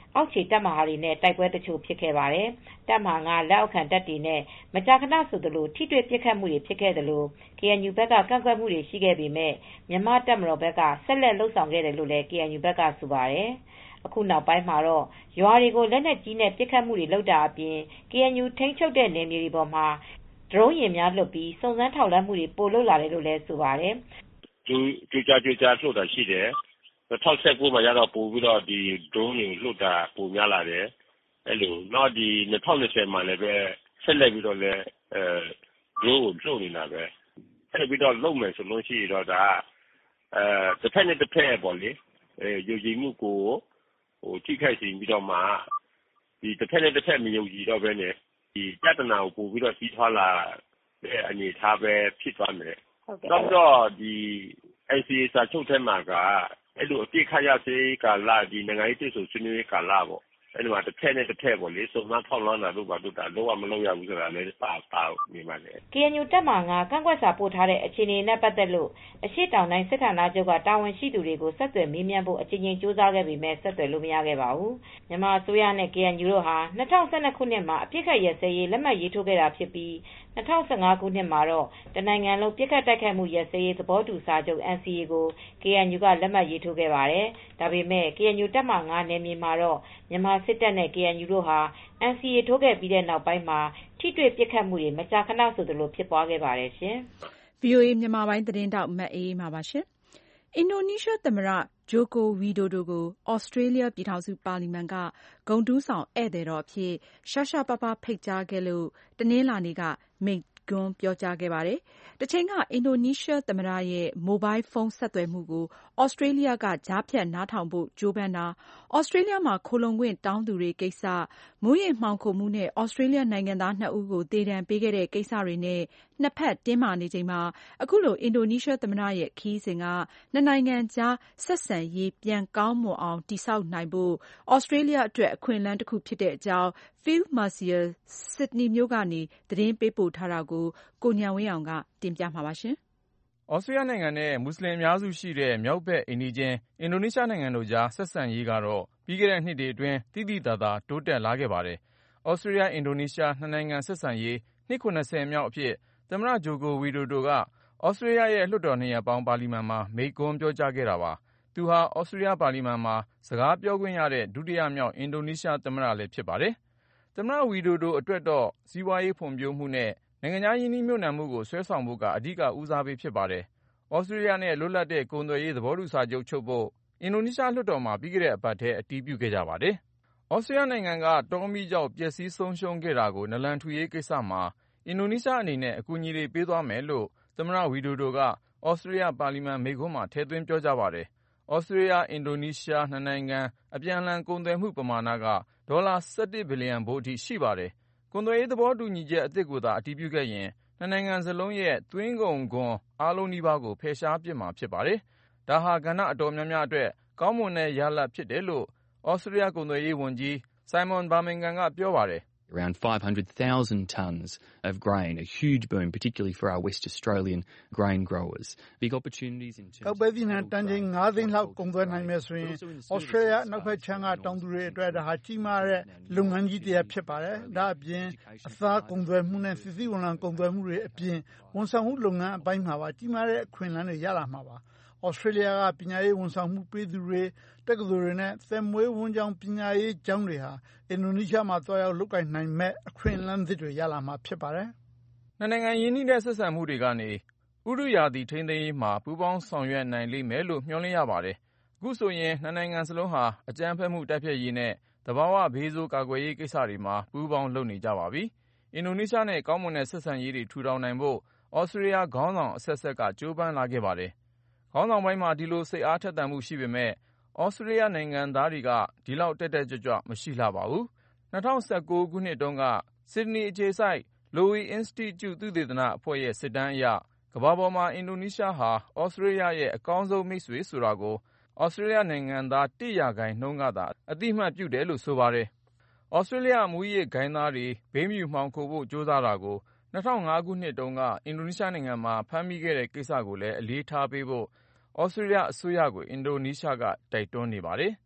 အောက်ခြေတပ်မဟာတွေနဲ့တိုက်ပွဲတချို့ဖြစ်ခဲ့ပါတယ်။တပ်မဟာ လက်အောက်ခံတပ်တွေနဲ့မကြာခဏဆိုသလိုထိတွေ့ပစ်ခတ်မှုတွေဖြစ်ခဲ့သလို ကေအန်ယူ ဘက်ကကန့်ကွက်မှုတွေရှိခဲ့ပေမဲ့မြန်မာတပ်မတော်ဘက်ကဆက်လက်လှုပ်ဆောင်ခဲ့တယ်လို့လည်း ကေအန်ယူ ဘက်ကဆိုပါတယ်။အခုနောက်ပိုင်းမှာတော့ရွာတွေကိုလက်နက်ကြီးနဲ့ပစ်ခတ်မှုတွေလုပ်တာအပြင် ကေအန်ယူ ထိန်းချုပ်တဲ့နယ်မြေတွေပေါ်မှာဒရုန်းယာဉ်များလွှတ်ပြီးစုံစမ်းထောက်လှမ်းမှုတွေပိုလုပ်လာတယ်လို့လည်းဆိုပါတယ်။ကျူကျူကြားကျူကြားလှုပ်တာရှိတယ်။၂၀၁၉မှာကျတော့ပိုပြီးတော့ဒီဒရုန်းတွေလှုပ်တာပိုများလာတယ်။အဲလိုနောက်ဒီ၂၀၂၀မှာလည်းပဲဆက်လက်ပြီးတော့လည်းအဲဒရုန်းကိုလှုပ်နေတာပဲ။ဆက်ပြီးတော့လှုပ်မယ်ဆိုလို့ရှိရင်တော့ဒါအဲတစ်ဖက်နဲ့တစ်ဖက်ပေါ့လေ။အဲယုံကြည်မှုကိုဟိုထိခိုက်စေပြီးတော့မှဒီတစ်ဖက်နဲ့တစ်ဖက်မယုံကြည်တော့ဘဲနဲ့ဒီပြဿနာကိုပို့ပြီးတော့ကြီးထွားလာတဲ့အနေအထားပဲဖြစ်သွားမယ်။နောက်တော့ဒီ အန်စီအေ စာချုပ်ထဲမှာကအဲ့လိုအပြစ်ခတ်ရစေကာလဒီနိုင်ငံရေးပြည်ဆိုဆွေးနွေးကာလပေါ့အဲ့ဒီမှာတစ်ထက်နဲ့တစ်ထက်ပေါ့လေစုံမထောက်လောင်းတာတို့ဘာတို့တာလုံးဝမလုံးရဘူးဆိုတာလည်းပါပါနေပါလေ။ကေအန်ယူ တပ်မဟာ ကန့်ကွက်စာပို့ထားတဲ့အခြေအနေနဲ့ပတ်သက်လို့အရှေ့တောင်တိုင်းစစ်ဌာနချုပ်ကတာဝန်ရှိသူတွေကိုဆက်သွယ်မေးမြန်းဖို့အကြိမ်ကြိမ်ကြိုးစားခဲ့ပေမဲ့ဆက်သွယ်လို့မရခဲ့ပါဘူး။မြန်မာအစိုးရနဲ့ ကေအန်ယူ တို့ဟာ၂၀၁၂ခုနှစ်မှာအပစ်ခတ်ရပ်စဲရေးလက်မှတ်ရေးထိုးခဲ့တာဖြစ်ပြီး၂၀၁၅ခုနှစ်မှာတော့တနိုင်ငံလုံးပစ်ခတ်တိုက်ခိုက်မှုရပ်စဲရေးသဘောတူစာချုပ် အန်စီအေ ကို ကေအန်ယူ ကလက်မှတ်ရေးထိုးခဲ့ပါတယ်။ဒါပေမဲ့ ကေအန်ယူ တပ်မဟာ နယ်မြေမှာတော့မြန်မာစစ်တပ်နဲ့ ကေအန်ယူ တို့ဟာ အန်စီအေ ထိုးခဲ့ပြီးတဲ့နောက်ပိုင်းမှာထိတွေ့ပစ်ခတ်မှုတွေမကြာခဏဆိုသလိုဖြစ်ပွားခဲ့ပါတယ်ရှင်။ ဗွီအိုအေမြန်မာပိုင်းသတင်းထောက်မအေးအေးမာပါရှင်။ အင်ဒိုနီးရှားသမ္မတ ဂျိုကိုဝီဒိုဒိုကိုဩစတြေးလျပြည်ထောင်စုပါလီမန်ကဂုဏ်ထူးဆောင်ဧည့်သည်တော်အဖြစ်ရှားရှားပါးပါးဖိတ်ကြားခဲ့လို့တနင်္လာနေ့ကမိန့်ခွန်းပြောကြားခဲ့ပါတယ်။ တချိန်ကအင်ဒိုနီးရှားသမ္မတရဲ့မိုဘိုင်းဖုန်းဆက်သွယ်မှုကိုဩစတြေးလျကကြားဖြတ်နားထောင်ဖို့ကြိုးပမ်းတာ၊ဩစတြေးလျမှာခိုလှုံခွင့်တောင်းသူတွေကိစ္စ၊မူးယစ်မှောင်ခိုမှုနဲ့ဩစတြေးလျနိုင်ငံသားနှစ်ဦးကိုသေဒဏ်ပေးခဲ့တဲ့ကိစ္စတွေနဲ့နှစ်ဖက်တင်းမာနေချိန်မှာအခုလိုအင်ဒိုနီးရှားသမ္မတရဲ့ခရီးစဉ်ကနှစ်နိုင်ငံကြားဆက်ဆံရေးပြန်ကောင်းမွန်အောင်တည်ဆောက်နိုင်ဖို့ဩစတြေးလျအတွက်အခွင့်အလမ်းတခုဖြစ်တဲ့အကြောင်း Phil Mercer ဆစ်ဒနီမြို့ကနေသတင်းပေးပို့ထားတာကိုကိုဉာဏ်ဝင်းအောင်ကတင်ပြမှာပါ။ဩစတြေးလျနိုင်ငံနဲ့မွတ်စလင်အများစုရှိတဲ့မြောက်ဘက်အိမ်နီးချင်းအင်ဒိုနီးရှားနိုင်ငံတို့ကြားဆက်ဆံရေးကတော့ပြီးခဲ့တဲ့နှစ်တွေအတွင်းသိသိသာသာတိုးတက်လာခဲ့ပါတယ်။ ဩစတြေးလျ-အင်ဒိုနီးရှားနှစ်နိုင်ငံဆက်ဆံရေးနှစ် ၇၀ မြောက်အဖြစ်သမ္မတဂျိုကိုဝီဒိုဒိုကဩစတြေးလျရဲ့လွှတ်တော်နှစ်ရပ်ပေါင်းပါလီမန်မှာမိန့်ခွန်းပြောကြားခဲ့တာပါ။ သူဟာဩစတြေးလျပါလီမန်မှာစကားပြောခွင့်ရတဲ့ဒုတိယမြောက်အင်ဒိုနီးရှားသမ္မတလည်းဖြစ်ပါတယ်။ သမ္မတဝီဒိုဒိုအတွက်တော့စီးပွားရေးဖွံ့ဖြိုးမှုနဲ့နိုင်ငံခြားရင်းနှီးမြှုပ်နှံမှုကိုဆွဲဆောင်ဖို့ကအဓိကဦးစားပေးဖြစ်ပါတယ်။ ဩစတြေးလျနဲ့လွတ်လပ်တဲ့ကုန်သွယ်ရေးသဘောတူစာချုပ်ချုပ်ဖို့အင်ဒိုနီးရှားလွှတ်တော်မှာပြီးခဲ့တဲ့အပတ်ထဲအတည်ပြုခဲ့ကြပါတယ်။ ဩစတြေးလျနိုင်ငံကတောမီးကြောင့်ပျက်စီးဆုံးရှုံးခဲ့တာကိုနလန်ထူရေးကိစ္စမှာအင်ဒိုနီးရှားအနေနဲ့အကူအညီတွေပေးသွားမယ်လို့သမ္မတဝီဒိုဒိုကဩစတြေးလျပါလီမန်မိန့်ခွန်းမှာထည့်သွင်းပြောကြားပါတယ်။ ဩစတြေးလျ-အင်ဒိုနီးရှားနှစ်နိုင်ငံအပြန်အလှန်ကုန်သွယ်မှုပမာဏကဒေါ်လာ၁၁ဘီလီယံဖိုးအထိရှိပါတယ်။ ကုန်သွယ်ရေးသဘောတူညီချက်အသစ်ကိုသာအတည်ပြုခဲ့ရင်နှစ်နိုင်ငံစလုံးရဲ့သွင်းကုန်ခွန်အားလုံးနီးပါးကိုဖယ်ရှားပစ်မှာဖြစ်ပါတယ်။ ဒါဟာကဏ္ဍအတော်များများအတွက်ကောင်းမွန်တဲ့ရလဒ်ဖြစ်တယ်လို့ဩစတြေးလျကုန်သွယ်ရေးဝန်ကြီး Simon Birmingham ကပြောပါတယ်။ Around five hundred thousand tons of grain, a huge boom, particularly for our West Australian grain growers. Big opportunities in terms of... ကောက်ပဲသီးနှံတန်ချိန်ငါးသိန်းလောက်ကုန်သွယ်နိုင်မယ်ဆိုရင်ဩစတြေးလျနောက်ဘက်ခြမ်းကတောင်သူတွေအတွက်ဒါဟာကြီးမားတဲ့လုပ်ငန်းကြီးတစ်ရပ်ဖြစ်ပါတယ်။ဒါအပြင်အသားကုန်သွယ်မှုနဲ့သစ်သီးဝလံကုန်သွယ်မှုတွေအပြင်ဝန်ဆောင်မှုလုပ်ငန်းအပိုင်းမှာပါကြီးမားတဲ့အခွင့်အလမ်းတွေရလာမှာပါ။ဩစတြေးလျကပညာရေးဝန်ဆောင်မှုပေးသူတွေတက္ကသိုလ်တွေနဲ့သက်မွေးဝမ်းကျောင်းပညာရေးကျောင်းတွေဟာအင်ဒိုနီးရှားမှာတွားရောက်လုပ်ကိုင်နိုင်မဲ့အခွင့်အလမ်းသစ်တွေရလာမှာဖြစ်ပါတယ်။နှစ်နိုင်ငံရင်းနှီးတဲ့ဆက်ဆံမှုတွေကနေဥတုရာသီထိန်းသိမ်းရေးမှာပူးပေါင်းဆောင်ရွက်နိုင်လိမ့်မယ်လို့မျှော်လင့်ရပါတယ်။အခုဆိုရင်နှစ်နိုင်ငံစလုံးဟာအကြမ်းဖက်မှုတိုက်ဖျက်ရေးနဲ့သဘာဝဘေးဆိုးကာကွယ်ရေးကိစ္စတွေမှာပူးပေါင်းလုပ်နေကြပါပြီ။အင်ဒိုနီးရှားနဲ့ကောင်းမွန်တဲ့ဆက်ဆံရေးတွေထူထောင်နိုင်ဖို့ဩစတြေးလျခေါင်းဆောင်အဆက်ဆက်ကကြိုးပမ်းလာခဲ့ပါတယ်။ခေါင်းဆောင်ပိုင်းမှာဒီလိုစိတ်အားထက်သန်မှုရှိပေမဲ့ဩစတြေးလျနိုင်ငံသားတွေကဒီလောက်တက်တက်ကြွကြွမရှိလှပါဘူး။၂၀၁၉ခုနှစ်တုန်းကဆစ်ဒနီအခြေစိုက် Lowy Institute သုတေသနအဖွဲ့ရဲ့စစ်တမ်းအရကမ္ဘာပေါ်မှာအင်ဒိုနီးရှားဟာဩစတြေးလျရဲ့အကောင်းဆုံးမိတ်ဆွေဆိုတာကိုဩစတြေးလျနိုင်ငံသားတစ်ရာခိုင်နှုန်းကသာအသိအမှတ်ပြုတယ်လို့ဆိုပါတယ်။ဩစတြေးလျမူးယစ်ဂိုဏ်းသားတွေဘိန်းဖြူမှောင်ခိုဖို့ကြိုးစားတာကို၂၀၀၅ခုနှစ်တုန်းကအင်ဒိုနီးရှားနိုင်ငံမှာဖမ်းမိခဲ့တဲ့ကိစ္စကိုလည်းအလေးထားပေးဖို့ဩစတြေးလျအစိုးရကိုအင်ဒိုနီးရှားကတိုက်တွန်းနေပါတယ်။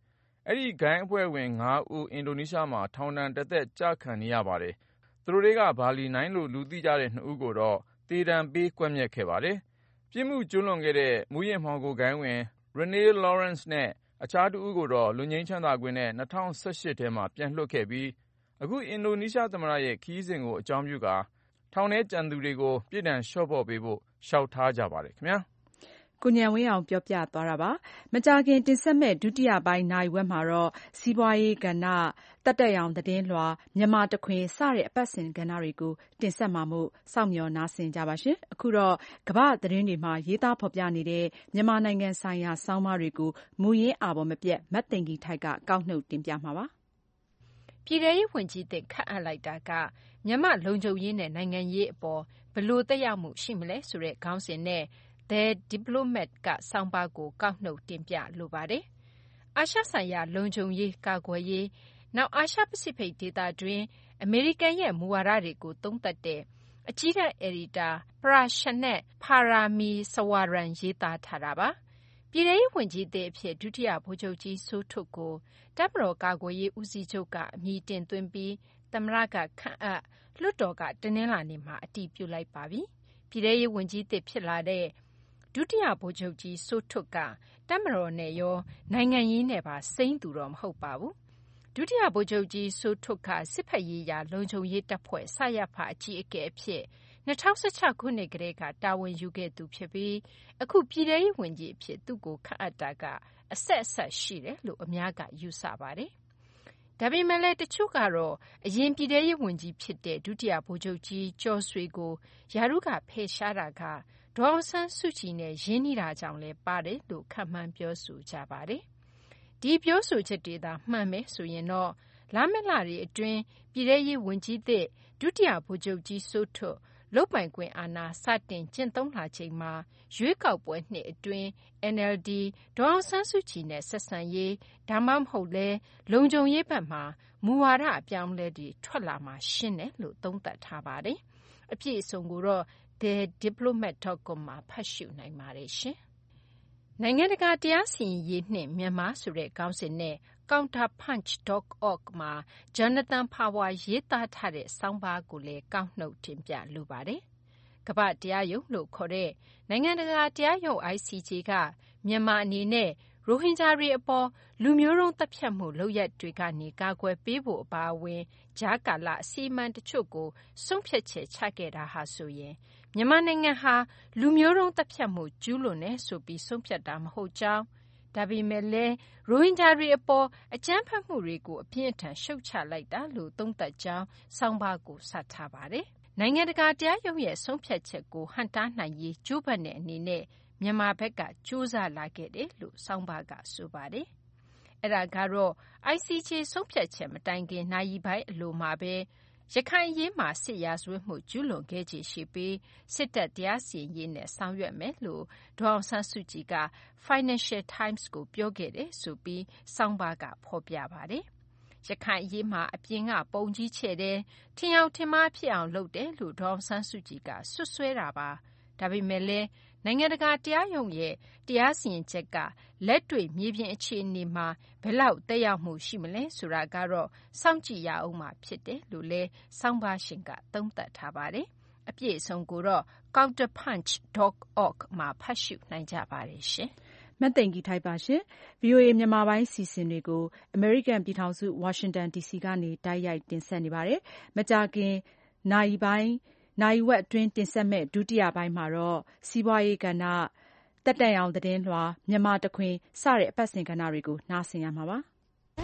အဲ့ဒီဂိုင်းအဖွဲ့ဝင်ငါးဦးအင်ဒိုနီးရှားမှာထောင်ဒဏ်တစ်သက်ကျခံနေရပါတယ်။သူတို့တွေကဘာလီနိုင်းလို့လူသိကြတဲ့နှစ်ဦးကိုတော့သေဒဏ်ပေးကွက်မျက်ခဲ့ပါတယ်။ပြစ်မှုကျူးလွန်ခဲ့တဲ့မူးယစ်မှောင်ခိုဂိုင်းဝင် Rene Lawrence နဲ့အခြားတဦးကိုတော့လွတ်ငြိမ်းချမ်းသာခွင့်နဲ့၂၀၁၈ထဲမှာပြန်လွှတ်ခဲ့ပြီးအခုအင်ဒိုနီးရှားသမ္မတရဲ့ခရီးစဉ်ကိုအကြောင်းပြုကာထောင်ထဲကျန်သူတွေကိုပြစ်ဒဏ်လျှော့ပေါ့ပေးဖို့လျှောက်ထားကြပါတယ်ခင်ဗျာ။ကိုဉာဏ်ဝင်းအောင်ပြောပြသွားတာပါ။မကြာခင်တင်ဆက်မဲ့ဒုတိယပိုင်းနာရီဝက်မှာတော့စီးပွားရေးကဏ္ဍ၊သက်သက်ရောင်သတင်းလွှာ၊မြန်မာတခွင်စတဲ့အပတ်စဉ်ကဏ္ဍတွေကိုတင်ဆက်မှာမို့စောင့်မျှော်နားဆင်ကြပါရှင်။အခုတော့ကမ္ဘာ့သတင်းတွေမှာရေးသားဖော်ပြနေတဲ့မြန်မာနိုင်ငံဆိုင်ရာဆောင်းပါးတွေကိုမူရင်းအာဘော်မပြတ်မသိင်္ဂီထိုက်ကကောက်နှုတ်တင်ပြမှာပါ။ပြည်ထဲရေးဝန်ကြီးသစ်ခန့်အပ်လိုက်တာကမြန်မာ့လုံခြုံရေးနဲ့နိုင်ငံရေးအပေါ်ဘယ်လိုသက်ရောက်မှုရှိမလဲဆိုတဲ့ခေါင်းစဉ်နဲ့ The Diplomat ကဆောင်းပါးကိုကောက်နှုတ်တင်ပြလိုပါတယ်။အာရှဆိုင်ရာလုံခြုံရေး၊ကာကွယ်ရေး၊နောက်အာရှပစိဖိတ်ဒေသတွင်းအမေရိကန်ရဲ့မူဝါဒတွေကိုသုံးသပ်တဲ့အကြီးတန်းအယ်ဒီတာ Prashant Parameswaran ရေးသားထားတာပါ။ပြည်ထဲရေးဝန်ကြီးသစ်အဖြစ်ဒုတိယဗိုလ်ချုပ်ကြီးစိုးထွဋ်ကိုတပ်မတော်ကာကွယ်ရေးဦးစီးချုပ်ကအမည်တင်သွင်းပြီးသမ္မတကခန့်အပ်၊လွှတ်တော်ကတနင်္လာနေ့မှာအတည်ပြုလိုက်ပါပြီ။ပြည်ထဲရေးဝန်ကြီးသစ်ဖြစ်လာတဲ့ဒုတိယဗိုလ်ချုပ်ကြီးစိုးထွဋ်ကတပ်မတော်နဲ့ရောနိုင်ငံရေးနဲ့ပါစိမ်းသူတော့မဟုတ်ပါဘူး။ဒုတိယဗိုလ်ချုပ်ကြီးစိုးထွဋ်ကစစ်ဘက်ရေးရာလုံခြုံရေးတပ်ဖွဲ့စရဖအကြီးအကဲအဖြစ်၂၀၁၆ခုနှစ်ကတည်းကတာဝန်ယူခဲ့သူဖြစ်ပြီးအခုပြည်ထဲရေးဝန်ကြီးအဖြစ်သူ့ကိုခန့်အပ်တာကအဆက်အစပ်ရှိတယ်လို့အများကယူဆပါတယ်။ဒါပေမဲ့လည်းတချို့ကတော့အရင်ပြည်ထဲရေးဝန်ကြီးဖြစ်တဲ့ဒုတိယဗိုလ်ချုပ်ကြီးကျော်ဆွေကိုရာထူးကဖယ်ရှားတာကဒေါ်အောင်ဆန်းစုကြည်နဲ့ရင်းနှီးတာကြောင့်လည်းပါတယ်လို့ခန့်မှန်းပြောဆိုကြပါတယ်။ဒီပြောဆိုချက်တွေသာမှန်မယ်ဆိုရင်တော့လာမယ့်လတွေအတွင်းပြည်ထဲရေးဝန်ကြီးသစ်ဒုတိယဗိုလ်ချုပ်ကြီးစိုးထွဋ်လုပ်ပိုင်ခွင့်အာဏာစတင်ကျင့်သုံးလာချိန်မှာရွေးကောက်ပွဲနှစ်အတွင်း အန်အယ်လ်ဒီဒေါ်အောင်ဆန်းစုကြည်နဲ့ဆက်ဆံရေးဒါမှမဟုတ်လည်းလုံခြုံရေးဘက်မှာမူဝါဒအပြောင်းအလဲတွေထွက်လာမှာရှင်းတယ်လို့သုံးသပ်ထားပါတယ်။အပြည့်အစုံကိုတော့ the diplomat dot com မှာဖတ်ရှုနိုင်ပါတယ်ရှင်။နိုင်ငံတကာတရားစီရင်ရေးနှင့်မြန်မာဆိုတဲ့ခေါင်းစဉ်နဲ့ counterpunch dot org မှာ Jonathan Power ရေးသားထားတဲ့ဆောင်းပါးကိုလည်းကောက်နှုတ်တင်ပြလိုပါတယ်။ကမ္ဘာ့တရားရုံးလို့ခေါ်တဲ့နိုင်ငံတကာတရားရုံး I C J ကမြန်မာအနေနဲ့ရိုဟင်ဂျာတွေအပေါ်လူမျိုးတုံးသတ်ဖြတ်မှုလုပ်ရပ်တွေကနေကာကွယ်ပေးဖို့အပါအဝင်ကြားကာလအစီအမံတချို့ကိုဆုံးဖြတ်ချက်ချခဲ့တာဟာဆိုရင်မြန်မာနိုင်ငံဟာလူမျိုးတုံးသတ်ဖြတ်မှုကျူးလွန်တယ်ဆိုပြီးဆုံးဖြတ်တာမဟုတ်ကြောင်းဒါပေမဲ့လည်းရိုဟင်ဂျာတွေအပေါ်အကြမ်းဖက်မှုတွေကိုအပြင်းအထန်ရှုတ်ချလိုက်တာလို့သုံးသပ်ကြောင်းဆောင်းပါးကိုစထားပါတယ်။နိုင်ငံတကာတရားရုံးရဲ့ဆုံးဖြတ်ချက်ကိုဟန့်တားနိုင်ရေးကြိုးပမ်းတဲ့အနေနဲ့မြန်မာဘက်ကစူးစမ်းလာခဲ့တယ်လို့ဆောင်းပါးကဆိုပါတယ်။အဲ့ဒါကတော့ I C J ဆုံးဖြတ်ချက်မတိုင်ခင်နာရီပိုင်းအလိုမှာပဲရခိုင်အရေးမှာစစ်ရာဇဝတ်မှုကျူးလွန်ခဲ့ခြေရှိပြီးစစ်တပ်တရားစီရင်ရေးနဲ့ဆောင်ရွက်မယ်လို့ဒေါ်အောင်ဆန်းစုကြည်က Financial Times ကိုပြောခဲ့တယ်ဆိုပြီးဆောင်းပါးကဖော်ပြပါတယ်။ရခိုင်အရေးမှာအပြင်ကပုံကြီးချဲ့တယ်ထင်အောင်ထင်မှားဖြစ်အောင်လုပ်တယ်လို့ဒေါ်အောင်ဆန်းစုကြည်ကဆွဆွဲတာပါ။ဒါပေမဲ့လည်းနိုင်ငံတကာတရားရုံးရဲ့တရားစီရင်ချက်ကလက်တွေ့မြေပြင်အခြေအနေမှာဘယ်လောက်သက်ရောက်မှုရှိမလဲဆိုတာကတော့စောင့်ကြည့်ရအောင်မှာဖြစ်တယ်လို့လည်းဆောင်းပါးရှင်ကသုံးသပ်ထားပါတယ်။အပြည့်အစုံကိုတော့ counterpunch dot org မှာဖတ်ရှုနိုင်ကြပါတယ်ရှင်။မသိင်္ဂီထိုက်ပါရှင်။ ဗွီအိုအေမြန်မာပိုင်းစီစဉ်တွေကိုအမေရိကန်ပြည်ထောင်စုဝါရှင်တန်ဒီစီကနေတိုက်ရိုက်တင်ဆက်နေပါတယ်။မကြာခင်နာရီပိုင်းနိုင်ဝက်အတွင်းတင်ဆက်မဲ့ဒုတိယပိုင်းမှာတော့စီးပွားရေးကဏ္ဍ၊သက်တမ်းရောင်သတင်းလွှာ၊မြန်မာတခွင်စတဲ့အပတ်စဉ်ကဏ္ဍတွေကိုနားဆင်ရမှာပါ။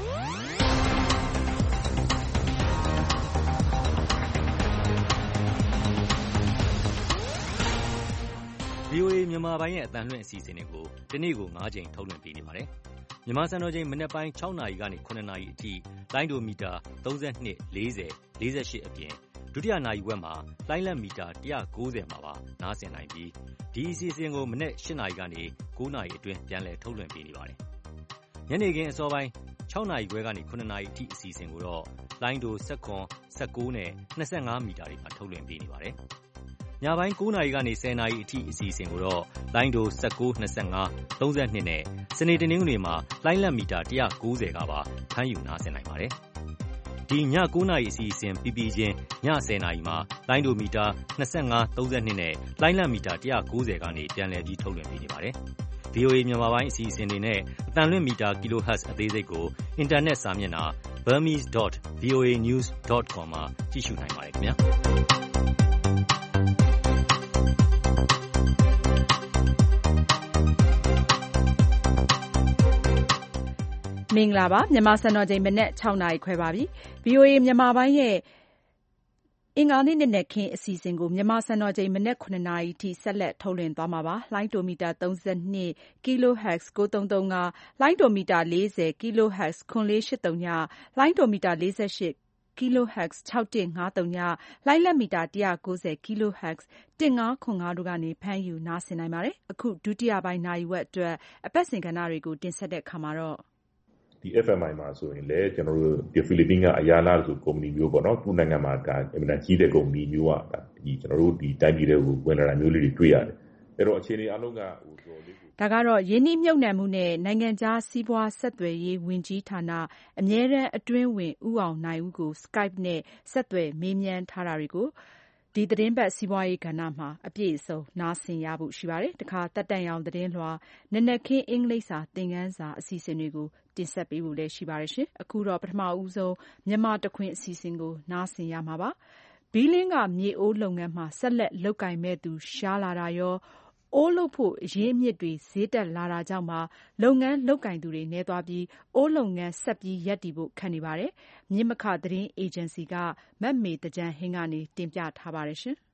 ဗွီအိုအေမြန်မာပိုင်းရဲ့အသံလွှင့်အစီအစဉ်တွေကိုဒီနေ့ကို၅ကြိမ်ထုတ်လွှင့်ပေးနေပါတယ်။မြန်မာစံတော်ချိန်မနက်ပိုင်း၆နာရီကနေ၇နာရီအထိလိုင်းဒိုမီတာ၃၂၊၄၀၊၄၈အပြင်ဒုတိယနာရီဝက်မှာလိုင်းလက်မီတာ၁၉၀မှာပါနားဆင်နိုင်ပြီးဒီအစီအစဉ်ကိုမနက်၈နာရီကနေ၉နာရီအတွင်းပြန်လည်ထုတ်လွှင့်ပေးနေပါတယ်။ညနေခင်းအစောပိုင်း၆နာရီခွဲကနေ၇နာရီအထိအစီအစဉ်ကိုတော့လိုင်းဒို၁၇၊၁၉နဲ့၂၅မီတာတွေမှာထုတ်လွှင့်ပေးနေပါတယ်။ညပိုင်း၉နာရီကနေ၁၀နာရီအထိအစီအစဉ်ကိုတော့လိုင်းဒို၁၉ ၂၅ ၃၂နဲ့စနေတနင်္ဂနွေမှာလိုင်းလက်မီတာ၁၉၀ကပါဖမ်းယူနားဆင်နိုင်ပါတယ်။ဒီည၉နာရီအစီအစဉ်ပြီးပြီးချင်းည၁၀နာရီမှာလိုင်းဒိုမီတာ၂၅ ၃၂နဲ့လိုင်းလက်မီတာ၁၉၀ကနေပြန်လည်ပြီးထုတ်လွှင့်ပေးနေပါတယ်။ဗွီအိုအေ မြန်မာပိုင်းအစီအစဉ်တွေနဲ့အသံလွှင့်မီတာ kilohertz အသေးစိတ်ကိုအင်တာနက်စာမျက်နှာ burmese dot v o a news dot com မှာကြည့်ရှုနိုင်ပါတယ်ခင်ဗျာမင်္ဂလာပါမြန်မာစံတော်ချိန်မနက်၆နာရီခွဲပါပြီ ဗွီအိုအေ မြန်မာပိုင်းရဲ့အင်္ဂါနေ့နေ့ခင်းအစီအစဉ်ကိုမြန်မာစံတော်ချိန်မနက်၇နာရီထိဆက်လက်ထုတ်လွှင့်သွားမှာပါ။လိုင်းဒိုမီတာ၃၂ kilohertz ၉၃၃၅ လိုင်းဒိုမီတာ၄၀ kilohertz ၇၄၈၃ည လိုင်းဒိုမီတာ၄၈ kilohertz ၆၁၅၃ည လိုင်းလက်မီတာ၁၉၀ kilohertz ၁၅၇၅တို့ကနေဖမ်းယူနားဆင်နိုင်ပါတယ်။အခုဒုတိယပိုင်းနာရီဝက်အတွက်အပတ်စဉ်ကဏ္ဍတွေကိုတင်ဆက်တဲ့အခါမှာတော့ဒီ F M I မှာဆိုရင်လည်းကျွန်တော်တို့ဒီဖိလစ်ပင်းကအယာနာဆိုကုမ္ပဏီမျိုးပေါ့နော်သူ့နိုင်ငံမှာဒါအင်မတန်ကြီးတဲ့ကုမ္ပဏီမျိုးอ่ะဒီကျွန်တော်တို့ဒီတိုင်းပြည်တွေကိုဝင်လာတာမျိုးလေးတွေတွေ့ရတယ်အဲ့တော့အခြေအနေအလုံးကဟိုတော်လေးဒါကတော့ယင်းနှိမ့်မြုပ်နှံမှုနဲ့နိုင်ငံခြားစီးပွားဆက်သွယ်ရေးဝန်ကြီးဌာနအမြဲတမ်းအတွင်းဝင်ဦးအောင်နိုင်ဦးကို Skype နဲ့ဆက်သွယ်မေးမြန်းထားတာတွေကိုဒီသတင်းပတ်စီးပွားရေးကဏ္ဍမှာအပြည့်အစုံနားဆင်ရဖို့ရှိပါတယ်။တခါတက်တန်ရောင်သတင်းလွှာနနက်ခင်းအင်္ဂလိပ်စာသင်ခန်းစာအစီအစဉ်တွေကိုတင်ဆက်ပေးဖို့လည်းရှိပါတယ်ရှင်။အခုတော့ပထမဦးဆုံးမြန်မာတခွင်အစီအစဉ်ကိုနားဆင်ရမှာပါ။ဘီလင်းကမြေအိုးလုပ်ငန်းမှာဆက်လက်လုပ်ကင်မဲ့သူရှားလာတာရောအိုးလုပ်ဖို့အရင်းအမြစ်တွေဈေးတက်လာတာကြောင့်မှလုပ်ငန်းလုပ်ကင်သူတွေနည်းသွားပြီးအိုးလုပ်ငန်းဆက်ပြီးရပ်တည်ဖို့ခက်နေပါတယ်။မြင်းမခသတင်းအေဂျင်စီကမတ်မေတကြံဟင်းကနေတင်ပြထားပါတယ်ရှင်။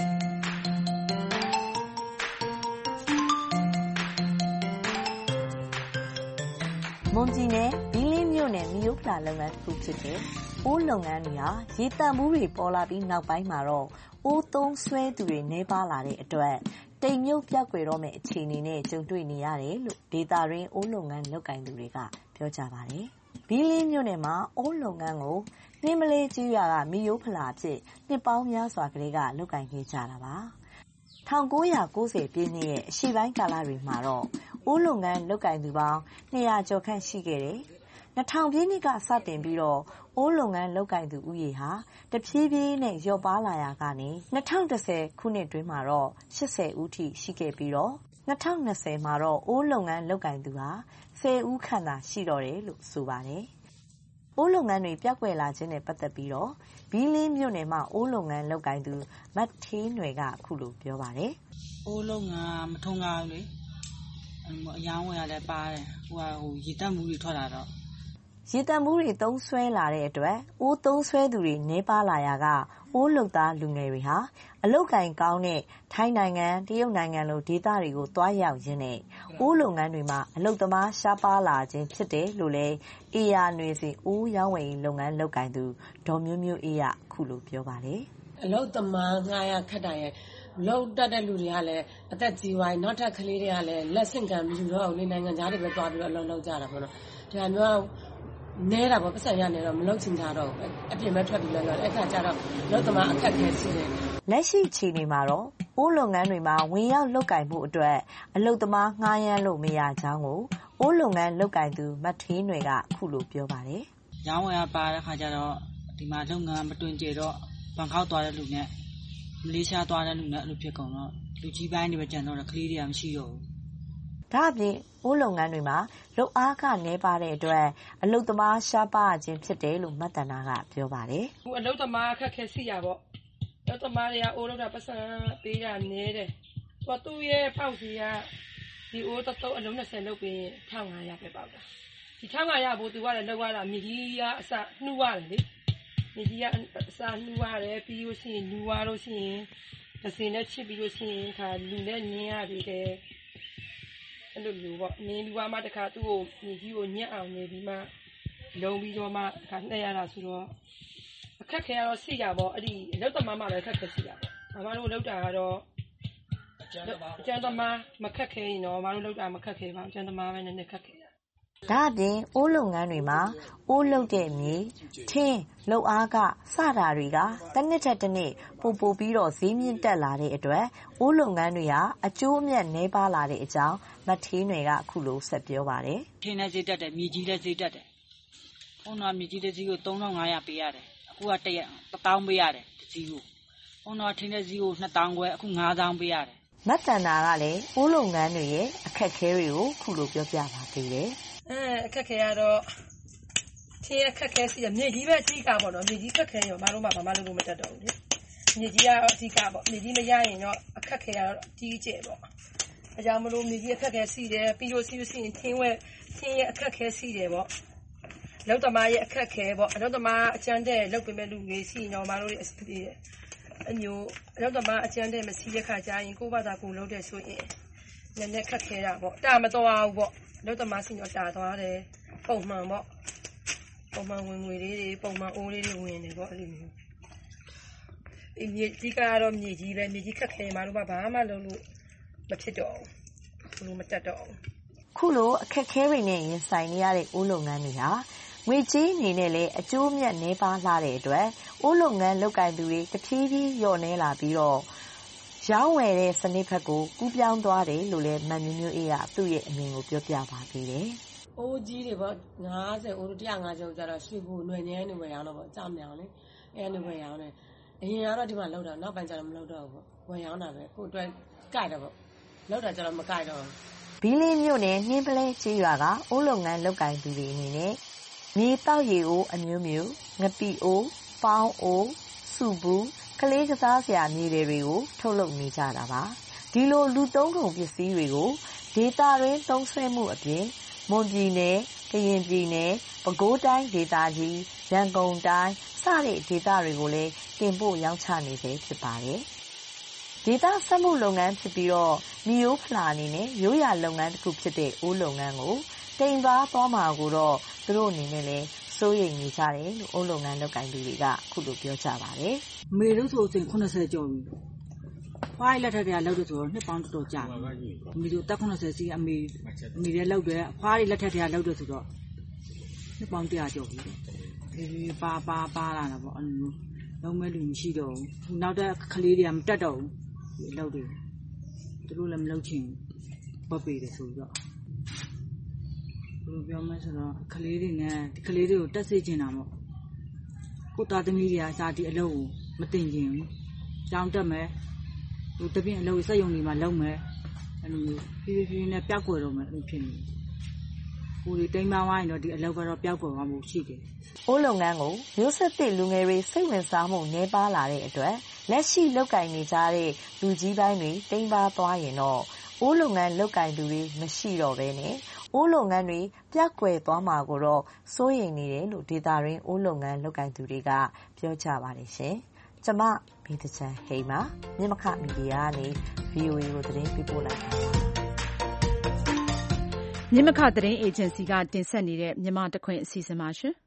မွန်ပြည်နယ်ဘီလင်းမြို့နယ်မြို့ဖလာလုပ်ငန်းတစ်ခုဖြစ်တဲ့အိုးလုပ်ငန်းတွေဟာရေတံမှုတွေပေါ်လာပြီးနောက်ပိုင်းမှာတော့အိုးသုံးဆွဲသူတွေနှဲပါလာတဲ့အတွက်တိမ်မြုပ်ပြောက်ွယ်တော့မယ့်အခြေအနေနဲ့ကြုံတွေ့နေရတယ်လို့ဒေတာရင်းအိုးလုပ်ငန်းလုပ်ကင်သူတွေကပြောကြပါတယ်။ဘီလင်းမြို့နယ်မှာအိုးလုပ်ငန်းကိုနှင်းမလေးကြီးရွာကမြို့ဖလာဖြစ်နှစ်ပေါင်းများစွာကလေးကလုပ်ကင်ခဲ့ကြတာပါ။၁၉၉၀ပြည့်နှစ်ရဲ့အရှိပိုင်းကာလတွေမှာတော့အိုးလုပ်ငန်းလုပ်ကင်သူပေါင်း၂၀၀ကျော်ခန့်ရှိခဲ့တယ်။၂၀၀၀ပြည့်နှစ်ကစတင်ပြီးတော့အိုးလုပ်ငန်းလုပ်ကင်သူဦးရေဟာတဖြည်းဖြည်းနဲ့လျော့ပါလာရာကနေ၂၀၁၀ခုနှစ်တွင်းမှာတော့၈၀ဦးထိရှိခဲ့ပြီးတော့၂၀၂၀မှာတော့အိုးလုပ်ငန်းလုပ်ကင်သူဟာ၁၀ဦးခန့်သာရှိတော့တယ်လို့ဆိုပါတယ်။အိုးလုပ်ငန်းတွေပြောက်ကွယ်လာခြင်းနဲ့ပတ်သက်ပြီးတော့ဘီလင်းမြို့နယ်မှာအိုးလုပ်ငန်းလုပ်ကင်သူမတ်ထေးနွယ်ကအခုလိုပြောပါတယ်။အိုးလုပ်ငန်းမထုံကားဘူးလေ။အယောင်းဝယ်ရလဲပါတယ်။ဟိုဟိုရေတက်မှုတွေထွက်လာတော့ရေတံမှုတွေသုံးဆွဲလာတဲ့အတွက်အိုးသုံးဆွဲသူတွေနှဲပါလာရာကအိုးလုပ်သားလူငယ်တွေဟာအလုတ်ကင်ကောင်းတဲ့ထိုင်းနိုင်ငံတရုတ်နိုင်ငံလိုဒေသတွေကိုတွားရောက်ရင်းနဲ့အိုးလုပ်ငန်းတွေမှာအလုတ်သမားရှားပါလာခြင်းဖြစ်တယ်လို့လည်းအေးရနွေစီအိုးရောင်းဝယ်လုပ်ငန်းလုပ်ကင်သူဒေါ်မျိုးမျိုးအေးရအခုလိုပြောပါတယ်အလုတ်သမားငှားရခက်တာရဲ့လောက်တက်တဲ့လူတွေကလည်းအသက်ကြီးသွားရင်နောက်ထပ်ကလေးတွေကလည်းလက်ဆင့်ကံမယူတော့ဘူးလေနိုင်ငံသားတွေပဲတွားပြီးတော့အလုပ်လုပ်ကြတာပေါ့နော်ဒါမျိုးနဲတာပေါ့ပတ်စံရနေတော့မလုပ်ချင်ကြတော့အပြင်မဲ့ထွက်ပြီးတော့အဲ့ခါကျတော့လောက်သမားအခက်ခဲရှိတယ်လက်ရှိခြေနေမှာတော့အိုးလုပ်ငန်းတွေမှာဝင်ရောက်လုပ်ကင်မှုအတွက်အလုပ်သမားငှားရမ်းလို့မရကြောင်းကိုအိုးလုပ်ငန်းလုပ်ကင်သူမတ်ထေးနွယ်ကအခုလိုပြောပါတယ်ရောင်းဝယ်ရပါတဲ့ခါကျတော့ဒီမှာလုပ်ငန်းမတွင်ကျတော့ဘန်ကောက်သွားတဲ့လူနဲ့မလေးရှားသွားတဲ့လူနဲ့အဲ့လိုဖြစ်ကုန်တော့လူကြီးပိုင်းတွေပဲကြံတော့ကလေးတွေကမရှိတော့ဘူးဒါအပြင်အိုးလုပ်ငန်းတွေမှာလုပ်အားကနည်းပါတဲ့အတွက်အလုပ်သမားရှားပါခြင်းဖြစ်တယ်လို့မတ်တနာကပြောပါတယ်။ဟိုအလုပ်သမားအခက်ခဲရှိရပေါ့။အလုပ်သမားတွေကအိုးလုပ်တာပတ်စံပေးတာနည်းတယ်။သူကသူ့ရဲ့ပေါက်စီကဒီအိုးတစ်သုတ်အလုံး၂၀လုပ်ပြီး၁၅၀၀ပဲပေါက်တာ။ဒီ၁၅၀၀ဘူးသူကလည်းလောက်ရတာမြေကြီးကအစနှူးရတယ်လေ။မြေကြီးကအစနှူးရတယ်ပြီးလို့ရှိရင်လူရလို့ရှိရင်ဒစင်နဲ့ချစ်ပြီးလို့ရှိရင်ခါလူနဲ့ညင်းရသေးတယ်။အဲ့လိုမျိုးပေါ့နင်းလူကမှတခါသူ့ကိုမြေကြီးကိုညက်အောင်နေပြီးမှလုံပြီးတော့မှခါနှက်ရတာဆိုတော့အခက်ခဲရတော့ရှိရပေါ့အဲ့ဒီအလုပ်သမားမှလည်းအခက်ခဲရှိရပေါ့မမတို့လောက်တာကတော့အကျန်းသမားမခက်ခဲရင်တော့မမတို့လောက်တာမခက်ခဲပါအကျန်းသမားပဲနည်းနည်းခက်ခဲရဒါအပြင်အိုးလုပ်ငန်းတွေမှာအိုးလုပ်တဲ့မြေထင်းလုပ်အားကစတာတွေကတစ်နှစ်ထက်တစ်နှစ်ပိုပိုပြီးတော့ဈေးမြင့်တက်လာတဲ့အတွက်အိုးလုပ်ငန်းတွေဟာအကျိုးအမြတ်နည်းပါးလာတဲ့အကြောင်းမထေးနွယ်ကအခုလိုဆက်ပြောပါတယ်ထင်းနဲ့ဈေးတက်တယ်မြေကြီးလည်းဈေးတက်တယ်ဟိုတော့မြေကြီးတစ်စီးကိုသုံးထောင်ငါးရာပေးရတယ်အခုကတစ်ရက်တစ်သောင်းပေးရတယ်တစ်စီးကိုဟိုတော့ထင်းနဲ့ဈေးကိုနှစ်သောင်းခွဲအခုငါးသောင်းပေးရတယ်မတ်တန်နာကလည်းအိုးလုပ်ငန်းတွေရဲ့အခက်အခဲတွေကိုခုလိုပြောပြပါသေးတယ်အဲအခက်အခဲကတော့ထင်းအခက်အခဲရှိတယ်မြေကြီးပဲအကြီးကပေါ့နော်မြေကြီးခက်ခဲရောဘာလို့မှဘာမှလုပ်လို့မတတ်တော့ဘူးလေမြေကြီးကတော့အကြီးကပေါ့မြေကြီးမရရင်တော့အခက်အခဲကတော့ကြီးကျယ်ပေါ့အကြောင်းမလို့မြေကြီးအခက်အခဲရှိတယ်ပြီးလို့ရှိလို့ရှိရင်ထင်းဝဲထင်းရဲ့အခက်အခဲရှိတယ်ပေါ့လောက်သမားရဲ့အခက်အခဲပေါ့အလောက်သမားအကျန်းတဲ့လောက်ပေးမဲ့လူတွေရှိတော့မတို့အအမျိုးအလောက်သမားအကျန်းတဲ့မရှိတဲ့ခါကျရင်ကိုယ့်ဘာသာကိုယ်လုပ်တဲ့ဆိုရင်နည်းနည်းခက်ခဲတာပေါ့တာမတော်ဘူးပေါ့လောက်သမားစီတော့တာသွားတယ်ပုံမှန်ပေါ့ပုံမှန်ဝင်ငွေလေးတွေပုံမှန်အိုးလေးတွေဝင်နေပေါ့အဲ့လိုမျိုးအမြေကြီးကတော့မြေကြီးပဲမြေကြီးခက်ခဲမှတော့ဘာမှလုပ်လို့မဖြစ်တော့ဘူးလို့မတက်တော့ဘူးခုလိုအခက်ခဲတွေနဲ့ရင်ဆိုင်နေရတဲ့အိုးလုပ်ငန်းတွေဟာငွေကြေးအနေနဲ့လည်းအကျိုးမြတ်နှဲပါလာတဲ့အတွက်အိုးလုပ်ငန်းလုပ်ကိုင်သူတွေတဖြည်းဖြည်းလျော့နေလာပြီးတော့ရောင်းဝယ်တဲ့စနစ်ဘက်ကိုကူးပြောင်းသွားတယ်လို့လည်းမန်မျိုးမျိုးအေးကသူ့ရဲ့အမြင်ကိုပြောပြပါသေးတယ်။အိုးကြီးတွေပေါ့ငါးဆယ်အိုးတစ်ရာငါးဆယ်ကျတော့ရွှေဘူနွယ်ငယ်နေဝယ်ရောင်းတော့ပေါ့ကြောက်မြောင်လေအဲနေဝယ်ရောင်းတယ်အရင်ကတော့ဒီမှာလောက်တာနောက်ပိုင်းကျတော့မလောက်တော့ဘူးပေါ့ဝယ်ရောင်းတာပဲကို့အတွက်ကြိုက်တယ်ပေါ့လောက်တာကျတော့မကြိုက်တော့ဘူးဘီလင်းမြို့နယ်နှင်းပလဲကျေးရွာကအိုးလုပ်ငန်းလုပ်ကိုင်သူတွေအနေနဲ့မြေတောက်ရီအိုးအမျိုးမျိုးငပိအိုးပေါင်းအိုးစုဘူးကလေးကစားစရာမြေတွေကိုထုတ်လုပ်နေကြတာပါဒီလိုလူသုံးကုန်ပစ္စည်းတွေကိုဒေသရင်းသုံးဆွဲမှုအပြင်မွန်ပြည်နယ်ကရင်ပြည်နယ်ပဲခူးတိုင်းဒေသကြီးရန်ကုန်တိုင်းစတဲ့ဒေသတွေကိုလည်းတင်ပို့ရောင်းချနေစေဖြစ်ပါတယ်ဒေသစက်မှုလုပ်ငန်းဖြစ်ပြီးတော့မြို့ဖလာအနေနဲ့ရိုးရာလုပ်ငန်းတစ်ခုဖြစ်တဲ့အိုးလုပ်ငန်းကိုတိမ်ပါသွားမှာကိုတော့သူတို့အနေနဲ့လည်းစိုးရိမ်နေကြတယ်လို့အိုးလုပ်ငန်းလုပ်ကိုင်သူတွေကအခုလိုပြောကြပါတယ်။မေတို့ဆိုရင်eightyကျော်ပြီ။ဖွားလက်ထက်ကလောက်တယ်ဆိုတော့နှစ်ပေါင်းတော်တော်ကြာပြီ။မေတို့တက်eightyစီအမေအမေလည်းလောက်တယ်ဖွားလက်ထက်ကလောက်တယ်ဆိုတော့နှစ်ပေါင်းone hundredကျော်ပြီ။ဒီပါပါပါလာတာပေါ့အဲ့လိုလုံးမဲ့လူမရှိတော့ဘူး။နောက်တဲ့ကလေးတွေကမတက်တော့ဘူး။လောက်တယ်။သူတို့လည်းမလောက်ချင်ပတ်ပေးတယ်ဆိုတော့ဘယ်လိုပြောမလဲဆိုတော့ကလေးတွေနဲ့ဒီကလေးတွေကိုတက်စေချင်တာပေါ့ကိုသားသမီးတွေကစာဒီအလုပ်ကိုမတင်ချင်ဘူးကြောင်းတက်မယ်ဟိုတပြင်းအလုပ်စက်ရုံတွေမှာလုပ်မယ်အဲ့လိုမျိုးဖြည်းဖြည်းနဲ့ပျောက်ကွယ်တော့မယ်အဲ့ဖြစ်နေကိုယ်တွေတိမ်ပါဝိုင်းတော့ဒီအလုပ်ကတော့ပျောက်ကွယ်သွားမှုရှိတယ်အိုးလုပ်ငန်းကိုမျိုးဆက်သစ်လူငယ်တွေစိတ်ဝင်စားမှုနှဲပါလာတဲ့အတွက်လက်ရှိလုပ်ကင်နေကြတဲ့လူကြီးပိုင်းတွေတိမ်ပါသွားရင်တော့အိုးလုပ်ငန်းလုပ်ကင်သူတွေမရှိတော့ဘဲနဲ့အိုးလုပ်ငန်းတွေပြတ်ကွယ်သွားမှာကိုတော့စိုးရိမ်နေတယ်လို့ဒေတာရင်းအိုးလုပ်ငန်းလုပ်ကိုင်သူတွေကပြောကြပါတယ်ရှင်။ကျမဗီတချန်ဟိမ်းပါမြမခမီဒီယာကနေ ဗီအိုအေ ကိုသတင်းပေးပို့လိုက်တာပါ။မြမခသတင်းအေဂျင်စီကတင်ဆက်နေတဲ့မြန်မာတခွင်အစီအစဉ်ပါရှင်။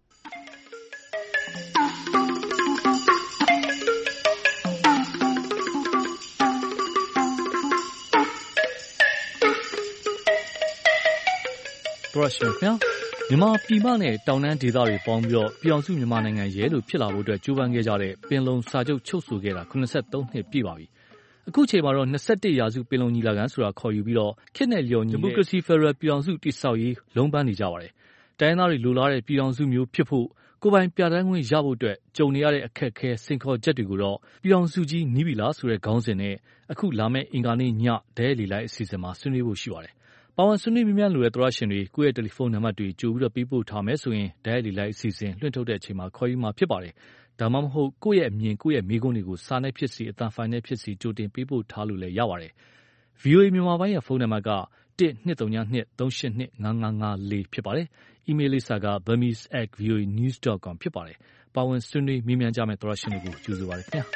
ပရရှင်ခင်မြန်မာပြည်မနဲ့တောင်တန်းဒေသတွေပေါင်းပြီးတော့ပြည်အောင်စုမြန်မာနိုင်ငံရဲလို့ဖြစ်လာဖို့အတွက်ကြိုးပမ်းခဲ့ကြတဲ့ပင်လုံစာချုပ်ချုပ်ဆိုခဲ့တာeighty-threeနှစ်ပြည့်ပါပြီအခုချိန်မှာတော့twenty-firstရာစုပင်လုံညီလာခံဆိုတာခေါ်ယူပြီးတော့ခေတ်နဲ့လျော်ညီဒီမိုကရေစီဖက်ဒရယ်ပြည်အောင်စုတည်ဆောက်ရေးလုံးပန်းနေကြပါတယ်တိုင်းသားတွေလိုလားတဲ့ပြည်အောင်စုမျိုးဖြစ်ဖို့ကိုယ်ပိုင်ပြဋ္ဌာန်းခွင့်ရဖို့အတွက်ကြုံနေရတဲ့အခက်အခဲစိန်ခေါ်ချက်တွေကိုတော့ပြည်အောင်စုကြီးနီးပြီလားဆိုတဲ့ခေါင်းစဉ်နဲ့အခုလာမယ့်အင်္ဂါနေ့ညဒဲလီလိုက်အစီအစဉ်မှာဆွေးနွေးဖို့ရှိပါတယ်ပါဝင်ဆွေးနွေးမြန်းလိုတဲ့သောရရှင်တွေကိုယ့်ရဲ့တယ်လီဖုန်းနံပါတ်တွေကြိုပြီးတော့ပေးပို့ထားမယ်ဆိုရင်ဒဲလီလိုက်အစီအစဉ်လွှင့်ထုတ်တဲ့အချိန်မှာခေါ်ယူမှာဖြစ်ပါတယ်ဒါမှမဟုတ်ကိုယ့်ရဲ့အမြင်ကိုယ့်ရဲ့မိကုန်းတွေကိုစာနဲ့ဖြစ်စီအသံဖိုင်နဲ့ဖြစ်စီကြိုတင်ပေးပို့ထားလို့လည်းရပါတယ် ဗွီအိုအေ မြန်မာပိုင်းရဲ့ဖုန်းနံပါတ်ကone two two two three eight two five five fourဖြစ်ပါတယ်အီးမေးလ်လိပ်စာက burmese at v o a news dot com ဖြစ်ပါတယ်ပါဝင်ဆွေးနွေးမြန်းကြမယ့်သောရရှင်တွေကိုကြိုဆိုပါရစေခင်ဗျာ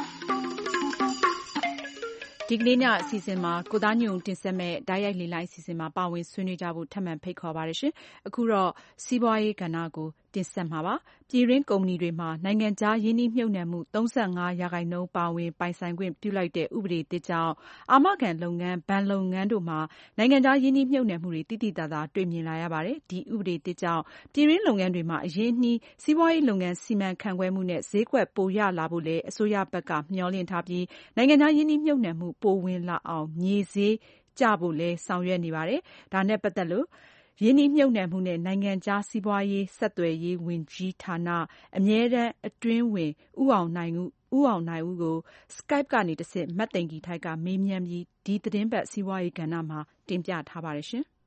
ဒီကနေ့ညအစီအစဉ်မှာကိုသားညုံတင်ဆက်မဲ့ဓာတ်ရိုက်လေလိုက်အစီအစဉ်မှာပါဝင်ဆွေးနွေးကြဖို့ထပ်မံဖိတ်ခေါ်ပါရရှင်အခုတော့စီးပွားရေးကဏ္ဍကိုတင်ဆက်မှာပါ။ပြည်တွင်းကုမ္ပဏီတွေမှာနိုင်ငံခြားရင်းနှီးမြှုပ်နှံမှုသုံးဆယ့်ငါးရာခိုင်နှုန်းပါဝင်ပိုင်ဆိုင်ခွင့်ပြုလိုက်တဲ့ဥပဒေသစ်ကြောင့်အာမခံလုပ်ငန်း၊ဘဏ်လုပ်ငန်းတို့မှာနိုင်ငံခြားရင်းနှီးမြှုပ်နှံမှုတွေသိသိသာသာတွေ့မြင်လာရပါတယ်။ဒီဥပဒေသစ်ကြောင့်ပြည်တွင်းလုပ်ငန်းတွေမှာအရင်းအနှီးစီးပွားရေးလုပ်ငန်းစီမံခန့်ခွဲမှုနဲ့ဈေးကွက်ပိုရလာဖို့လည်းအစိုးရဘက်ကမျှော်လင့်ထားပြီးနိုင်ငံခြားရင်းနှီးမြှုပ်နှံမှုပိုဝင်လာအောင်မြေဈေးကျဖို့လည်းဆောင်ရွက်နေပါတယ်။ဒါနဲ့ပတ်သက်လို့ရင်းနှီးမြှုပ်နှံမှုနဲ့နိုင်ငံခြားစီးပွားရေးဆက်သွယ်ရေးဝန်ကြီးဌာနအမြဲတမ်းအတွင်းဝန်ဦးအောင်နိုင်ဦးဦးအောင်နိုင်ဦးကို Skype ကနေတဆင့်မသိင်္ဂီထိုက်ကမေးမြန်းပြီးဒီသတင်းပတ်စီးပွားရေးကဏ္ဍမှာတင်ပြထားပါတယ်ရှင်။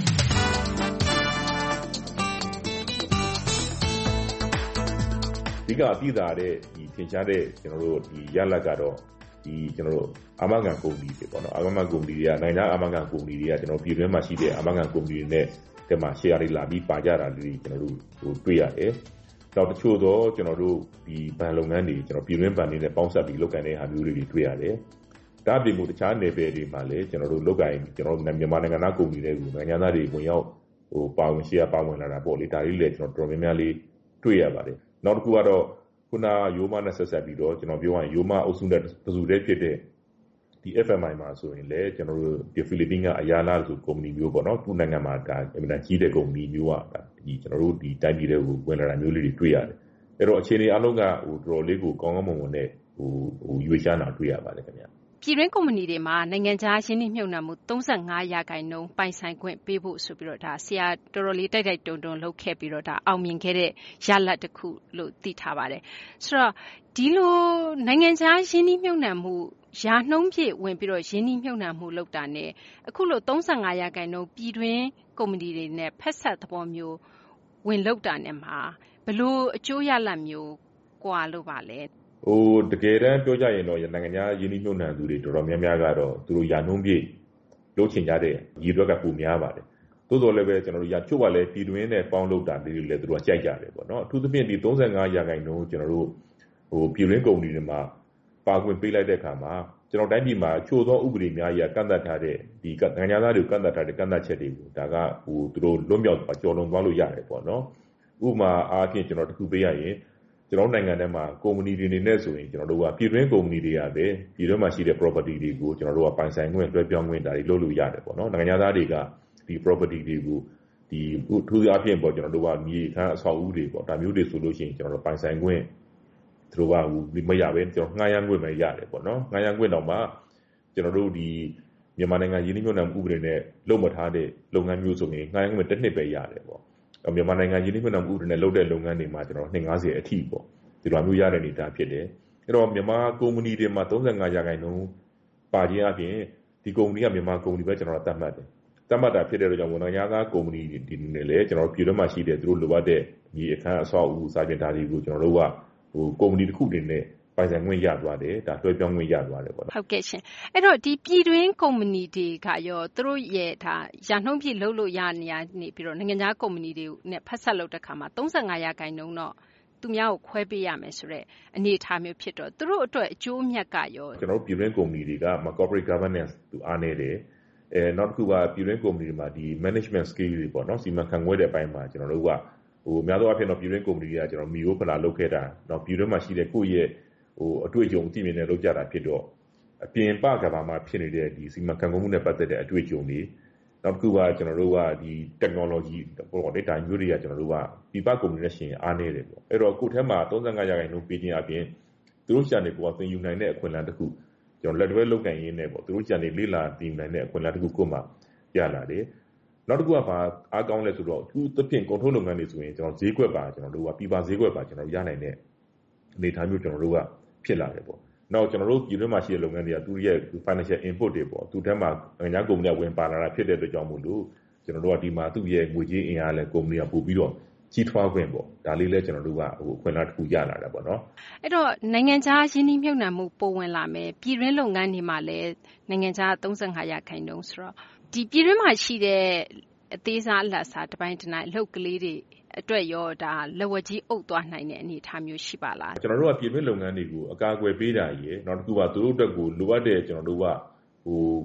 အဓိကအပြည့်သာတဲ့ဒီထင်ရှားတဲ့ကျွန်တော်တို့ဒီရလဒ်ကတော့ဒီကျွန်တော်တို့အာမခံကုမ္ပဏီတွေပေါ့နော်အာမခံကုမ္ပဏီတွေကနိုင်ငံအာမခံကုမ္ပဏီတွေကကျွန်တော်ပြည်တွင်းမှာရှိတဲ့အာမခံကုမ္ပဏီတွေနဲ့ဒီမှာ share တွေလာပြီးပါကြတာတွေကျွန်တော်တို့ဟိုတွေ့ရတယ်။နောက်တချို့တော့ကျွန်တော်တို့ဒီဘဏ်လုပ်ငန်းတွေကျွန်တော်ပြည်တွင်းဘဏ်တွေနဲ့ပေါင်းစပ်ပြီးလုပ်ကိုင်တဲ့ဟာမျိုးတွေတွေ့ရတယ်။ဒါ့အပြင်ကိုတခြားနယ်ပယ်တွေမှာလည်းကျွန်တော်တို့လုပ်ကိုင်ကျွန်တော်မြန်မာနိုင်ငံသားကုမ္ပဏီတွေကိုနိုင်ငံသားတွေဝင်ရောက်ဟိုပါဝင် share ပါဝင်လာတာပေါ့လေဒါလေးလည်းကျွန်တော်တော်များများလေးတွေ့ရပါတယ်။နောက်တစ်ခုကတော့ခုနရိုးမနဲ့ဆက်ဆက်ပြီးတော့ကျွန်တော်ပြောရရင်ရိုးမအုပ်စုနဲ့တစုတည်းဖြစ်တဲ့ဒီ F M I မှာဆိုရင်လည်းကျွန်တော်တို့ဒီဖိလစ်ပင်းကအယာလာဆိုကုမ္ပဏီမျိုးပေါ့နော်သူ့နိုင်ငံမှာဒါအမှန်တကြီးတဲ့ကုမ္ပဏီမျိုးอ่ะဒီကျွန်တော်တို့ဒီတိုင်းပြည်တွေကိုဝင်လာတာမျိုးလေးတွေတွေ့ရတယ်အဲ့တော့အခြေအနေအလုံးကဟိုတော်တော်လေးကိုကောင်းကောင်းမွန်မွန်နဲ့ဟိုဟိုရွေးရှားတာတွေ့ရပါတယ်ခင်ဗျာပြည်တွင်းကုမ္ပဏီတွေမှာနိုင်ငံခြားရင်းနှီးမြှုပ်နှံမှုသုံးဆယ့်ငါးရာခိုင်နှုန်းပိုင်ဆိုင်ခွင့်ပေးဖို့ဆိုပြီးတော့ဒါဆရာတော်တော်လေးတိုက်တိုက်တုံတုံလုပ်ခဲ့ပြီးတော့ဒါအောင်မြင်ခဲ့တဲ့ရလဒ်တစ်ခုလို့သိထားပါတယ်ဆိုတော့ဒီလိုနိုင်ငံခြားရင်းနှီးမြှုပ်နှံမှုရာနှုန်းပြည့်ဝင်ပြီးတော့ရင်းနှီးမြှုပ်နှံမှုလုပ်တာနဲ့အခုလိုသုံးဆယ့်ငါးရာခိုင်နှုန်းပြည်တွင်းကုမ္ပဏီတွေနဲ့ဖက်ဆက်သဘောမျိုးဝင်လုပ်တာနဲ့မှာဘလို့အကျိုးရလဒ်မျိုးကွာလို့ပါလဲဟိုတကယ်တမ်းပြောကြရင်တော့နိုင်ငံခြားရင်းနှီးမြှုပ်နှံသူတွေတော်တော်များများကတော့သူတို့ရာနှုန်းပြည့်လုပ်ချင်ကြတဲ့ရည်ရွယ်ကပုံများပါတယ်သို့တော်လည်းပဲကျွန်တော်တို့ရချို့ကလည်းပြည်တွင်းနဲ့ပေါင်းလုပ်တာတွေလည်းသူတို့ကကြိုက်ကြတယ်ပေါ့နော်အထူးသဖြင့်ဒီသုံးဆယ့်ငါးရာခိုင်နှုန်းကျွန်တော်တို့ဟိုပြည်တွင်းကုမ္ပဏီတွေမှာပါခွင့်ပေးလိုက်တဲ့အခါမှာကျွန်တော်တိုင်းပြည်မှာချို့သောဥပဒေများအရကန့်သတ်ထားတဲ့ဒီနိုင်ငံသားတွေကိုကန့်သတ်ထားတဲ့ကန့်သတ်ချက်တွေကိုဒါကဟိုသူတို့လွတ်မြောက်ကျော်လွန်သွားလို့ရတယ်ပေါ့နော်ဥပမာအားဖြင့်ကျွန်တော်တခုပေးရရင်ကျွန်တော်နိုင်ငံထဲမှာကုမ္ပဏီတွေနေနဲ့ဆိုရင်ကျွန်တော်တို့ကပြည်တွင်းကုမ္ပဏီတွေကပဲပြည်တွင်းမှာရှိတဲ့ property တွေကိုကျွန်တော်တို့ကပိုင်ဆိုင်ခွင့်လွှဲပြောင်းခွင့်ဒါတွေလုပ်လို့ရတယ်ပေါ့နော်နိုင်ငံသားတွေကဒီ property တွေကိုဒီထူးခြားအဖြစ်ပေါ့ကျွန်တော်တို့ကမြေခန်းအဆောက်အဦတွေပေါ့ဒါမျိုးတွေဆိုလို့ရှိရင်ကျွန်တော်တို့ပိုင်ဆိုင်ခွင့်သူတို့ကမရပဲကျွန်တော်ငှားရမ်းခွင့်ပဲရတယ်ပေါ့နော်ငှားရမ်းခွင့်တော့မှကျွန်တော်တို့ဒီမြန်မာနိုင်ငံရင်းနှီးမြှုပ်နှံမှုဥပဒေနဲ့လုပ်မထားတဲ့လုပ်ငန်းမျိုးဆိုရင်ငှားရမ်းခွင့်တစ်နှစ်ပဲရတယ်ပေါ့မြန်မာနိုင်ငံရင်းနှီးမြှုပ်နှံမှုဥပဒေနဲ့လုပ်တဲ့လုပ်ငန်းတွေမှာကျွန်တော်နှစ်ငါးဆယ်အထိပေါ့ဒီလိုမျိုးရတဲ့နေတာဖြစ်တယ်အဲ့တော့မြန်မာကုမ္ပဏီတွေမှာသုံးဆယ့်ငါးရာခိုင်နှုန်းပါခြင်းအပြင်ဒီကုမ္ပဏီကမြန်မာကုမ္ပဏီပဲကျွန်တော်သတ်မှတ်တယ်သတ်မှတ်တာဖြစ်တဲ့အတွက်ကြောင့်ဝန်နိုင်ငံသားကုမ္ပဏီဒီနဲ့လည်းကျွန်တော်ပြည်တွင်းမှာရှိတဲ့သူတို့လိုအပ်တဲ့ဒီအခန်းအဆောက်အဦစာပြင်ဒါတွေကိုကျွန်တော်တို့ကဟိုကုမ္ပဏီတစ်ခုတွေနဲ့ပိုင်ဆိုင်ခွင့်ရသွားတယ်ဒါလွှဲပြောင်းခွင့်ရသွားတယ်ပေါ့နော်ဟုတ်ကဲ့ရှင်အဲ့တော့ဒီပြည်တွင်းကုမ္ပဏီတွေကရောသူတို့ရဲ့ဒါရာနှုန်းပြည့်လုပ်လို့ရနေရနေပြီးတော့နိုင်ငံခြားကုမ္ပဏီတွေနဲ့ဖက်ဆက်လုပ်တဲ့ခါမှာသုံးဆယ့်ငါးရာခိုင်နှုန်းတော့သူများကိုခွဲပေးရမယ်ဆိုတဲ့အနေအထားမျိုးဖြစ်တော့သူတို့အတွက်အကျိုးမြတ်ကရောကျွန်တော်တို့ပြည်တွင်းကုမ္ပဏီတွေက corporate governance သူအားနေတယ်အဲနောက်တစ်ခုကပြည်တွင်းကုမ္ပဏီတွေမှာဒီ management skill တွေပေါ့နော်စီမံခန့်ခွဲတဲ့အပိုင်းမှာကျွန်တော်တို့ကဟိုများသောအားဖြင့်တော့ပြည်တွင်းကုမ္ပဏီတွေကကျွန်တော်မီယိုဖလာလုပ်ခဲ့တာတော့ပြည်တွင်းမှာရှိတဲ့ကိုယ့်ရဲ့ဟိုအတွေ့အကြုံအသိဉာဏ်နဲ့လုပ်ကြတာဖြစ်တော့အပြင်ပကဘာမှာဖြစ်နေတဲ့ဒီစီမံခန့်ခွဲမှုနဲ့ပတ်သက်တဲ့အတွေ့အကြုံတွေနောက်တစ်ခုကကျွန်တော်တို့ကဒီ technology ပေါ့လေဒါမျိုးတွေကကျွန်တော်တို့ကပြပကုမ္ပဏီနဲ့ရှင်အားနေတယ်ပေါ့အဲ့တော့ကိုယ့်ထဲမှာသုံးဆယ့်ငါးရာခိုင်နှုန်းပေးခြင်းအပြင်သူတို့ရှာနေကိုယ်ကသင်ယူနိုင်တဲ့အခွင့်အလမ်းတစ်ခုကျွန်တော်လက်တွဲလုပ်ကင်ရင်းနဲ့ပေါ့သူတို့ရှာနေလေးလာတည်နိုင်တဲ့အခွင့်အလမ်းတစ်ခုကိုမှရလာတယ်နောက်တစ်ခုကဘာအားကောင်းလဲဆိုတော့သူသဖြင့်ကုန်ထုတ်လုပ်ငန်းတွေဆိုရင်ကျွန်တော်ဈေးကွက်ပါကျွန်တော်တို့ကပြပဈေးကွက်ပါကျွန်တော်ရနိုင်တဲ့အနေအထားမျိုးကျွန်တော်တို့ကဖြစ်လာတယ်ပေါ့နောက်ကျွန်တော်တို့ပြည်တွင်းမှာရှိတဲ့လုပ်ငန်းတွေကသူရဲ့ financial input တွေပေါ့သူထဲမှာနိုင်ငံကုမ္ပဏီကဝင်ပါလာတာဖြစ်တဲ့အတွက်ကြောင့်မို့လို့ကျွန်တော်တို့ကဒီမှာသူ့ရဲ့ငွေကြေးအင်အားလဲကုမ္ပဏီကပို့ပြီးတော့ကြီးထွားခွင့်ပေါ့ဒါလေးလဲကျွန်တော်တို့ကဟိုအခွင့်အလမ်းတစ်ခုရလာတာပေါ့နော်အဲ့တော့နိုင်ငံခြားရင်းနှီးမြှုပ်နှံမှုပိုဝင်လာမယ်ပြည်တွင်းလုပ်ငန်းတွေမှာလည်းနိုင်ငံခြားသုံးဆယ့်ငါးရာခိုင်နှုန်းဆိုတော့ဒီပြည်တွင်းမှာရှိတဲ့အသေးစားအလတ်စားတစ်ပိုင်းတစ်နိုင်အလုပ်ကလေးတွေအတွက်ရောဒါလက်ဝက်ကြီးအုပ်သွားနိုင်တဲ့အနေအထားမျိုးရှိပါလားကျွန်တော်တို့ကပြည်တွင်းလုပ်ငန်းတွေကိုအကာအကွယ်ပေးတာရည်နောက်တစ်ခုကသူတို့အတွက်ကိုလိုအပ်တဲ့ကျွန်တော်တို့ကဟို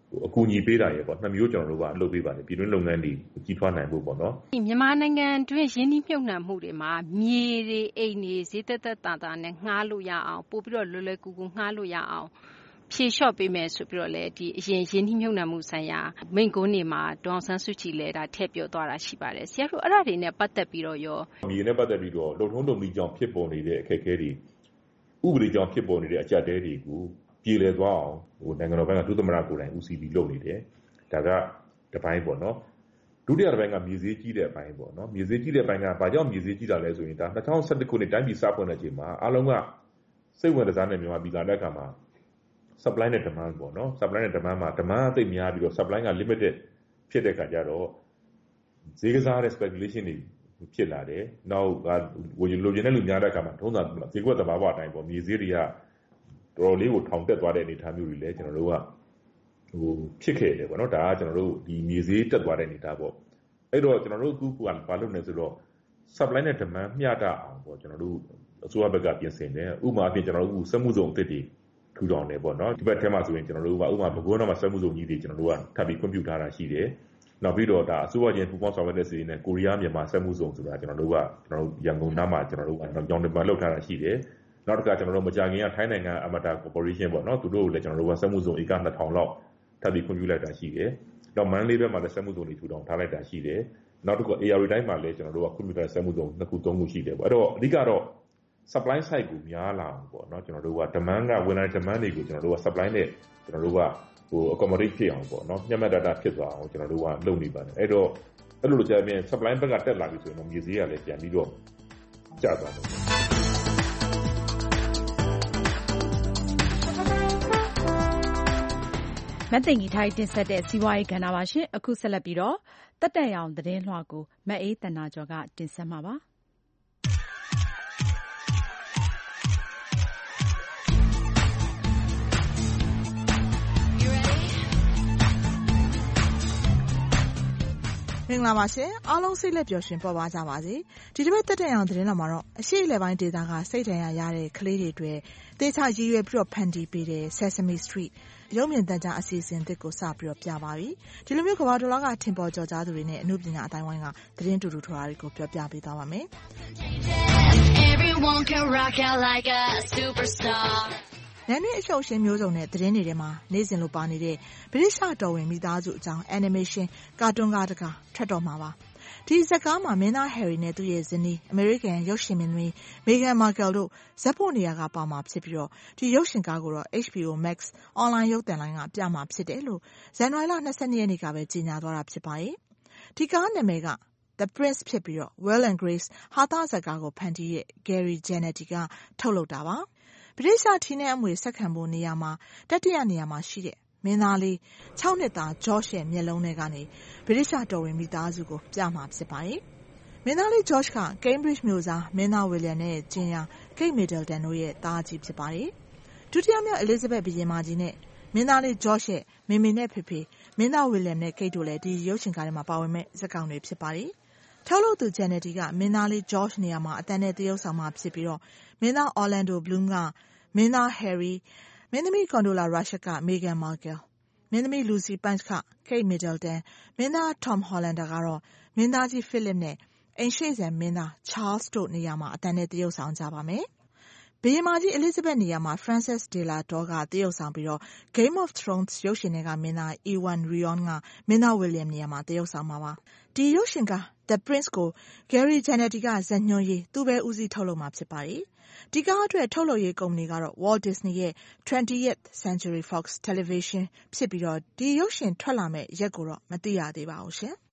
အကူအညီပေးတာရယ်ပေါ့နှစ်မျိုးကျွန်တော်တို့ကလုပ်ပေးပါတယ်ပြည်တွင်းလုပ်ငန်းတွေကြီးထွားနိုင်ဖို့ပေါ့နော်မြန်မာနိုင်ငံတွင်းရင်းနှီးမြှုပ်နှံမှုတွေမှာမြေတွေအိမ်တွေဈေးသက်သက်သာသာနဲ့ငှားလို့ရအောင်ပို့ပြီးတော့လွယ်လွယ်ကူကူငှားလို့ရအောင်ဖြေလျှော့ပေးမယ်ဆိုပြီးတော့လည်းဒီအရင်ရင်းနှီးမြှုပ်နှံမှုဆိုင်ရာမိန့်ခွန်းတွေမှာဒေါအောင်ဆန်းစုကြည်လည်းဒါထည့်ပြောသွားတာရှိပါတယ်ဆရာတို့အဲ့ဒါတွေနဲ့ပတ်သက်ပြီးတော့ရောမြေနဲ့ပတ်သက်ပြီးတော့လုံထုံးလုံပြီးကြောင့်ဖြစ်ပေါ်နေတဲ့အခက်အခဲတွေဥပဒေကြောင့်ဖြစ်ပေါ်နေတဲ့အကြက်တဲတွေကိုပြည်လည်သွားအောင်ဟိုနိုင်ငံတော်ဘက်ကဒုသမရကိုယ်တိုင်ဦးစီးပြီးလုပ်နေတယ်ဒါကတစ်ပိုင်းပေါ့နော်ဒုတိယတစ်ပိုင်းကမြေဈေးကြီးတဲ့အပိုင်းပေါ့နော်မြေဈေးကြီးတဲ့အပိုင်းကဘာကြောင့်မြေဈေးကြီးတာလဲဆိုရင်ဒါ၂၀၁၁ခုနှစ်တိုင်းပြည်စဖွင့်တဲ့အချိန်မှာအားလုံးကစိတ်ဝင်စားနေမြန်မာပြည်လာတဲ့အခါမှာ supply နဲ့ demand ပေါ့နော် supply နဲ့ demand မှာ demand သိပ်များပြီးတော့ supply က limited ဖြစ်တဲ့အခါကျတော့ဈေးကစားတဲ့ speculation တွေဖြစ်လာတယ်နောက်ဟိုလိုချင်တဲ့လူများတဲ့အခါမှာထုံးစံဈေးကွက်သဘာဝအတိုင်းပေါ့မြေဈေးတွေကတော်လေးကိုထောင်တက်သွားတဲ့အနေအထားမျိုးတွေလည်းကျွန်တော်တို့ကဟိုဖြစ်ခဲ့တယ်ပေါ့နော်ဒါကကျွန်တော်တို့ဒီမြေဈေးတက်သွားတဲ့အနေအထားပေါ့အဲ့တော့ကျွန်တော်တို့အခုကဘာလုပ်နေဆိုတော့ supply နဲ့ demand မျှတအောင်ပေါ့ကျွန်တော်တို့အစိုးရဘက်ကပြင်ဆင်တယ်ဥပမာအပြင်ကျွန်တော်တို့စက်မှုစုံအသစ်တွေထူထောင်တယ်ပေါ့နော်ဒီဘက်ထဲမှာဆိုရင်ကျွန်တော်တို့ကဥပမာဘကိုးနားမှာစက်မှုစုံကြီးတွေကျွန်တော်တို့ကထပ်ပြီးကွန်ပျူတာတာရှိတယ်နောက်ပြီးတော့ဒါအစိုးရချင်းပူးပေါင်းဆောင်ရွက်တဲ့စီးနဲ့ကိုရီးယားမြန်မာစက်မှုစုံဆိုတာကျွန်တော်တို့ကကျွန်တော်တို့ရန်ကုန်နားမှာကျွန်တော်တို့ကကြောင်တပန်လောက်ထားတာရှိတယ်နောက်တစ်ခါကျွန်တော်တို့မကြာခင်ကထိုင်းနိုင်ငံအမတာကော်ပိုရေးရှင်းပေါ့နော်သူတို့ကိုလည်းကျွန်တော်တို့ကစက်မှုစုံဧကနှစ်ထောင်လောက်ထပ်ပြီးကွန်ပျူတာတာရှိတယ်နောက်မန်လေးဘက်မှာလည်းစက်မှုစုံတွေထူထောင်ထားလိုက်တာရှိတယ်နောက်တစ်ခု A R တိုင်းမှာလည်းကျွန်တော်တို့ကကွန်ပျူတာစက်မှုစုံနှစ်ခုသုံးခုရှိတယ်ပေါ့အဲ့တော့အဓိကတော့ supply side ကိုများလာအောင်ပေါ့နော်ကျွန်တော်တို့က demand ကဝင်လာတဲ့ demand တွေကိုကျွန်တော်တို့က supply နဲ့ကျွန်တော်တို့ကဟို accommodate ဖြစ်အောင်ပေါ့နော်မျက်မှတ်တတဖြစ်သွားအောင်ကျွန်တော်တို့ကလုပ်နေပါတယ်အဲ့တော့အဲ့လိုလိုကြာပြန် supply ဘက်ကတက်လာပြီဆိုရင်တော့မြေဈေးကလည်းပြန်ပြီးတော့ကျသွားတယ်မသိင်္ဂီထိုက်တင်ဆက်တဲ့စီးပွားရေးကဏ္ဍပါရှင်အခုဆက်လက်ပြီးတော့တက်တက်ရောင်သတင်းလွှာကိုမအေးတနာကျော်ကတင်ဆက်မှာပါမင်္ဂလာပါရှင်အားလုံးစိတ်လက်ပျော်ရွှင်ပေါ်ပါကြပါစေဒီတစ်ပတ်တက်တဲ့အောင်သတင်းတော်မှာတော့အရှိအလဲပိုင်းဒေသကစိတ်ဒဏ်ရာရတဲ့ကလေးတွေအတွက်တေချာရည်ရွယ်ပြီးတော့ဖန်တီးပေးတဲ့ Sesame Street ရုပ်မြင်သံကြားအစီအစဉ်တစ်ကိုစပြီးတော့ပြပါပြီဒီလိုမျိုးကမ္ဘာတလွှားကထင်ပေါ်ကျော်ကြားသူတွေနဲ့အမှုပညာအတိုင်းဝိုင်းကသတင်းတူတူထွားတွေကိုပြောပြပေးသွားပါမယ် Everyone can rock out like a superstarနာမည်အရှုပ်ရှင်မျိုးစုံနဲ့သတင်းတွေထဲမှာနေ့စဉ်လိုပါနေတဲ့ဗြိတိရှတော်ဝင်မိသားစုအကြောင်း animation ကာတွန်းကားတကားထွက်တော်မှာပါဒီဇာတ်ကားမှာမင်းသား Harry နဲ့သူ့ရဲ့ဇနီးအမေရိကန်ရုပ်ရှင်မင်းသမီး Meghan Markle တို့ဇက်ဖို့နေရာကပါမှာဖြစ်ပြီးတော့ဒီရုပ်ရှင်ကားကိုတော့ H B O Max online ရုပ်သံလိုင်းကပြမှာဖြစ်တယ်လို့ဇန်နဝါရီလ၂၂ရက်နေ့ကပဲကြေညာသွားတာဖြစ်ပါတယ်ဒီကားနာမည်ကThe Prince ဖြစ်ပြီးတော့ Will and Grace ဟာသဇာတ်ကားကိုဖန်တီးတဲ့ Gary Janetti ကထုတ်လုပ်တာပါဗြိတိရှထီးနဲ့အမွေဆက်ခံဖို့နေရာမှာတတိယနေရာမှာရှိတဲ့မင်းသားလေး၆နှစ်သား George ရဲ့မျက်လုံးထဲကနေဗြိတိရှတော်ဝင်မိသားစုကိုပြမှာဖြစ်ပါတယ်။မင်းသားလေး George က Cambridge မြို့သားမင်းသား William နဲ့ကျင်းရ Kate Middleton တို့ရဲ့သားကြီးဖြစ်ပါတယ်။ဒုတိယမြောက် Elizabeth ဘုရင်မကြီးနဲ့မင်းသားလေး George ရဲ့မေမေနဲ့ဖေဖေမင်းသား William နဲ့ Kate တို့လည်းဒီရုပ်ရှင်ကားထဲမှာပါဝင်မဲ့ဇာတ်ကောင်တွေဖြစ်ပါတယ်။ထုတ်လုပ်သူ Janetti ကမင်းသားလေး George နေရာမှာအတန်းနဲ့သရုပ်ဆောင်မှာဖြစ်ပြီးတော့မင်းသား Orlando Bloom ကမင်းသား Harry မင်းသမီး Condola Rush က Meghan Markle မင်းသမီး Lucy Punch က Kate Middleton မင်းသား Tom Hollander ကတော့မင်းသားကြီး Philip နဲ့အိမ်ရှေ့စံမင်းသား Charles တို့နေရာမှာအတန်းနဲ့သရုပ်ဆောင်ကြပါမယ်။ဘုရင်မကြီး Elizabeth နေရာမှာ Frances De La Tour ကသရုပ်ဆောင်ပြီးတော့ Game of Thrones ရုပ်ရှင်တွေကမင်းသား Ewan Rion ကမင်းသား William နေရာမှာသရုပ်ဆောင်မှာပါ။ဒီရုပ်ရှင်က The Prince ကို Gary Janetti ကဇာတ်ညွှန်းရေးသူပဲဦးစီးထုတ်လုပ်မှာဖြစ်ပါတယ်။ဒီကားအတွက်ထုတ်လုပ်ရေးကုမ္ပဏီကတော့ Walt Disney ရဲ့ twentieth Century Fox Television ဖြစ်ပြီးတော့ဒီရုပ်ရှင်ထွက်လာမဲ့ရက်ကိုတော့မသိရသေးပါဘူးရှင်။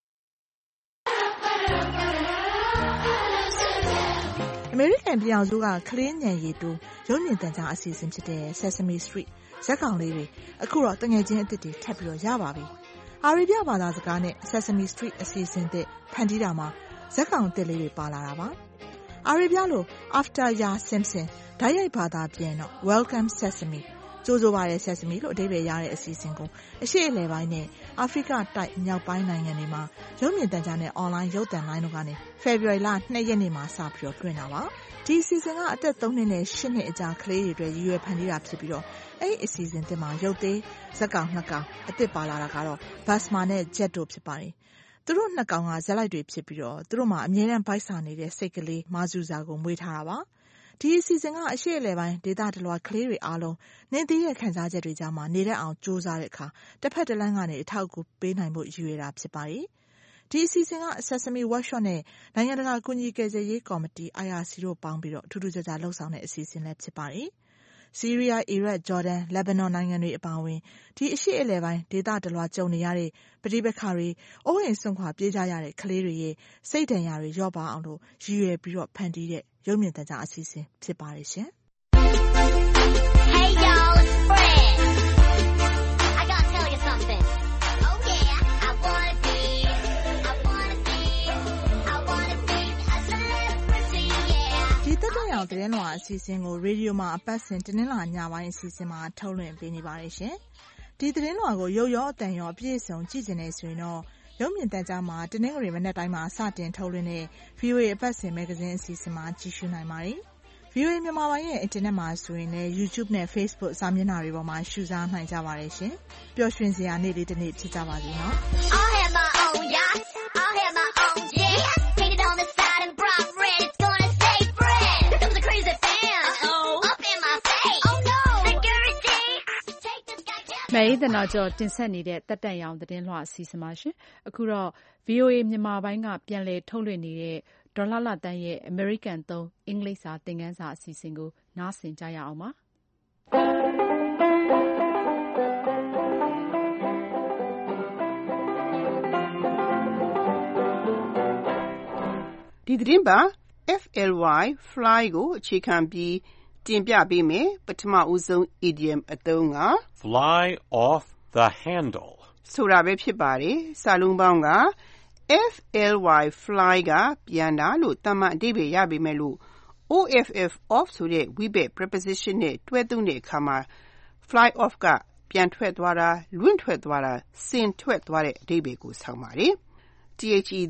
အမေရိကန်ပြည်အောင်စုကကလေးညံရည်တူရုပ်မြင်သံကြားအစီအစဉ်ဖြစ်တဲ့ Sesame Street ဇာတ်ကောင်လေးတွေအခုတော့တငယ်ချင်းအစ်စ်တွေထပ်ပြီးတော့ရပါပြီ။အာရီပြဘာသာစကားနဲ့ Sesame Street အစီအစဉ်တဲ့ဖန်တီးတာမှာဇာတ်ကောင်အစ်စ်လေးတွေပါလာတာပါ။အာရီပြလို့ After Ya Simpson ဓာတ်ရိုက်ဘာသာပြန်တော့ Welcome Sesame ကြိုးကြိုးပါတဲ့ Sesame လို့အဓိပ္ပာယ်ရတဲ့အစီအစဉ်ကိုအရှေ့အလယ်ပိုင်းနဲ့အာဖရိကတိုက်မြောက်ပိုင်းနိုင်ငံတွေမှာရုပ်မြင်သံကြားနဲ့ online ရုပ်သံလိုင်းတို့ကနေ February လ၂ရက်နေ့မှာစပြီးတော့လွှင့်တာပါ။ဒီအစီအစဉ်ကအသက်သုံးနှစ်နဲ့ရှစ်နှစ်အကြာကလေးတွေအတွက်ရည်ရွယ်ဖန်တီးတာဖြစ်ပြီးတော့အဲ့ဒီအစီအစဉ်သစ်မှာရုပ်သေးဇာတ်ကောင်နှစ်ကောင်အသစ်ပါလာတာကတော့ Basma နဲ့ Jet တို့ဖြစ်ပါတယ်။သူတို့နှစ်ကောင်ကဇက်လိုက်တွေဖြစ်ပြီးတော့သူတို့မှာအမြဲတမ်းဗိုက်စာနေတဲ့စိတ်ကလေးမာဇူဇာကိုမွေးထားတာပါ။ဒီအစီအစဉ်ကအရှေ့အလယ်ပိုင်းဒေသတလွှာကလေးတွေအားလုံးနေသေးတဲ့ခံစားချက်တွေကြားမှာနေတတ်အောင်စူးစမ်းတဲ့အခါတစ်ဖက်တစ်လမ်းကနေအထောက်အကူပေးနိုင်ဖို့ရည်ရွယ်တာဖြစ်ပါတယ်။ဒီအစီအစဉ်က Sesame Workshop နဲ့နိုင်ငံတကာကူညီကယ်ဆယ်ရေးကော်မတီ I R C တို့ပေါင်းပြီးတော့ထူးထူးခြားခြားလှုပ်ဆောင်တဲ့အစီအစဉ်လည်းဖြစ်ပါတယ်။ဆီးရီးယား၊အီရတ်၊ဂျော်ဒန်၊လက်ဘနွန်နိုင်ငံတွေအပါအဝင်ဒီအရှေ့အလယ်ပိုင်းဒေသတလွှာကြုံနေရတဲ့ပဋိပက္ခတွေအိုးအိမ်စွန့်ခွာပြေးကြရတဲ့ကလေးတွေရဲ့စိတ်ဒဏ်ရာတွေလျော့ပါအောင်လို့ရည်ရွယ်ပြီးတော့ဖန်တီးတဲ့ရုပ်မြင်သံကြားအစီအစဉ်ဖြစ်ပါတယ်ရှင်။ Hey y'all, it's Fred. I gotta tell you something. Oh yeah, I wanna be, I wanna be, I wanna be a celebrity, yeah. ဒီတက်တဲ့အောင်သတင်းလွှာအစီအစဉ်ကိုရေဒီယိုမှာအပတ်စဉ်တင်းနှင်းလာညပိုင်းအစီအစဉ်မှာထုတ်လွှင့်ပေးနေပါတယ်ရှင်။ဒီသတင်းလွှာကိုရုပ်ရောအသံရောအပြည့်အစုံကြည့်နေဆိုရင်တော့ရုပ်မြင်သံကြားမှာတင်းနှင်းကလေးမနေ့တိုင်းမှာစတင်ထုတ်လွှင့်တဲ့ V O A အပတ်စဉ်မဂ္ဂဇင်းအစီအစဉ်မှာကြည့်ရှုနိုင်ပါတယ်။ V O A မြန်မာပိုင်းရဲ့အင်တာနက်မှာဆိုရင်လည်း YouTube နဲ့ Facebook စာမျက်နှာတွေပေါ်မှာရှုစားနိုင်ကြပါတယ်ရှင်။ပျော်ရွှင်စရာနေ့လေးတစ်နေ့ဖြစ်ကြပါစေနော်။ I'll have my own yacht. I'll have my own jet. Painted on the side and bright red. It's gonna say Fred. Here comes a crazy fan. Uh-oh. Up in my face. Oh no. Security. Take this guy down. မဲရီးသနာကျော်တင်ဆက်နေတဲ့တက်တန့်ရောင်သတင်းလွှာအစီအစဉ်ပါရှင်။အခုတော့ V O A မြန်မာပိုင်းကပြန်လည်ထုတ်လွှင့်နေတဲ့ဒေါ်လာလာတန်းရဲ့ American သုံးအင်္ဂလိပ်စာသင်ခန်းစာအစီအစဉ်ကိုနားဆင်ကြရအောင်ပါ။ဒီသတင်းပါ F L Y fly ကိုအခြေခံပြီးတင်ပြပေးမယ်ပထမဦးဆုံး idiom အသုံးက Fly off the handle ဆိုတာပဲဖြစ်ပါတယ်စာလုံးပေါင်းက F L Y fly ကပြန်တာလို့တမန်အဓိပ္ပာယ်ရပေမဲ့လို့ O F F off ဆိုတဲ့ဝိဘက် preposition နဲ့တွဲသုံးတဲ့အခါမှာ fly off ကပြန်ထွက်သွားတာလွင့်ထွက်သွားတာဆင်ထွက်သွားတဲ့အဓိပ္ပာယ်ကိုဆောင်ပါတယ် The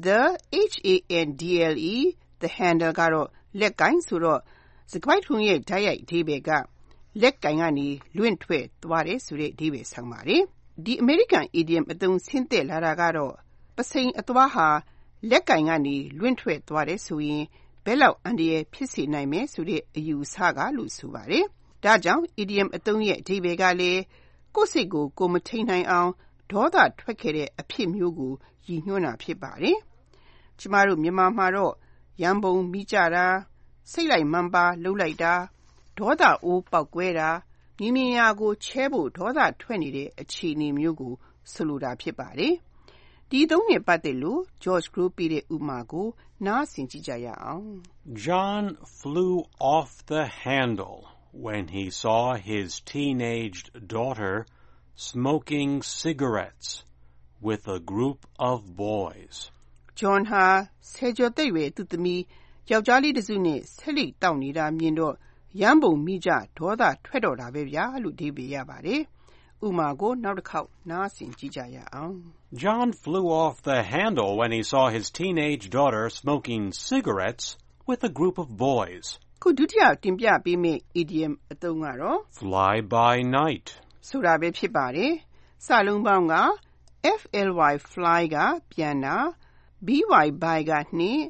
H A N D L E the handle ကတော့လက်ကိုင်းဆိုတော့စကားထုံးရဲ့ဓာတ်ရိုက်အဓိပ္ပာယ်ကလက်ကိုင်းကနေလွင့်ထွက်သွားတယ်ဆိုတဲ့အဓိပ္ပာယ်ဆောင်ပါတယ်ဒီ American idiom အသုံးဆင်းသက်လာတာကတော့ပစိန်အသွားဟာလက်ကင်ကနေလွင့်ထွက်သွားတယ်ဆိုရင်ဘယ်လောက်အန္တရာယ်ဖြစ်စေနိုင်မယ်ဆိုတဲ့အယူအဆကလို့ဆိုပါတယ်။ဒါကြောင့် idiom အသုံးရဲ့အဓိပ္ပာယ်ကလည်းကိုယ့်စိတ်ကိုကိုယ်မထိန်နိုင်အောင်ဒေါသထွက်ခဲ့တဲ့အဖြစ်မျိုးကိုရည်ညွှန်းတာဖြစ်ပါတယ်။ကျမတို့မြန်မာမှာတော့ရန်ပုံမိကြတာစိတ်လိုက်မှန်ပါလှုပ်လိုက်တာဒေါသအိုးပေါက်ကွဲတာမြင်မြင်ရာကိုချဲဖို့ဒေါသထွက်နေတဲ့အခြေအနေမျိုးကိုဆိုလိုတာဖြစ်ပါတယ်။ဒီသုံးနဲ့ပတ်သက်လို့ George Group ပြတဲ့ဥပမာကိုနားဆင်ကြည့်ကြရအောင် John flew off the handle when he saw his teenaged daughter smoking cigarettes with a group of boys. John ဟာဆယ်ကျော်သက်ရွယ်သူသမီးယောက်ျားလေးတစ်စုနဲ့ဆက်လက်တောက်နေတာမြင်တော့ရမ်းပုံမိကြဒေါသထွက်တော့တာပဲဗျာလို့ဒီပြရပါတယ်ဥမာကိုနောက်တစ်ခေါက်နားဆင်ကြည့်ကြရအောင် John flew off the handle when he saw his teenage daughter smoking cigarettes with a group of boys. ခုဒုတိယတင်ပြပေးမယ့် idiom အသုံးကတော့ fly by night ဆိုတာပဲဖြစ်ပါတယ်စာလုံးပေါင်းက F L Y fly ကပြန်တာ B Y by ကနှင့်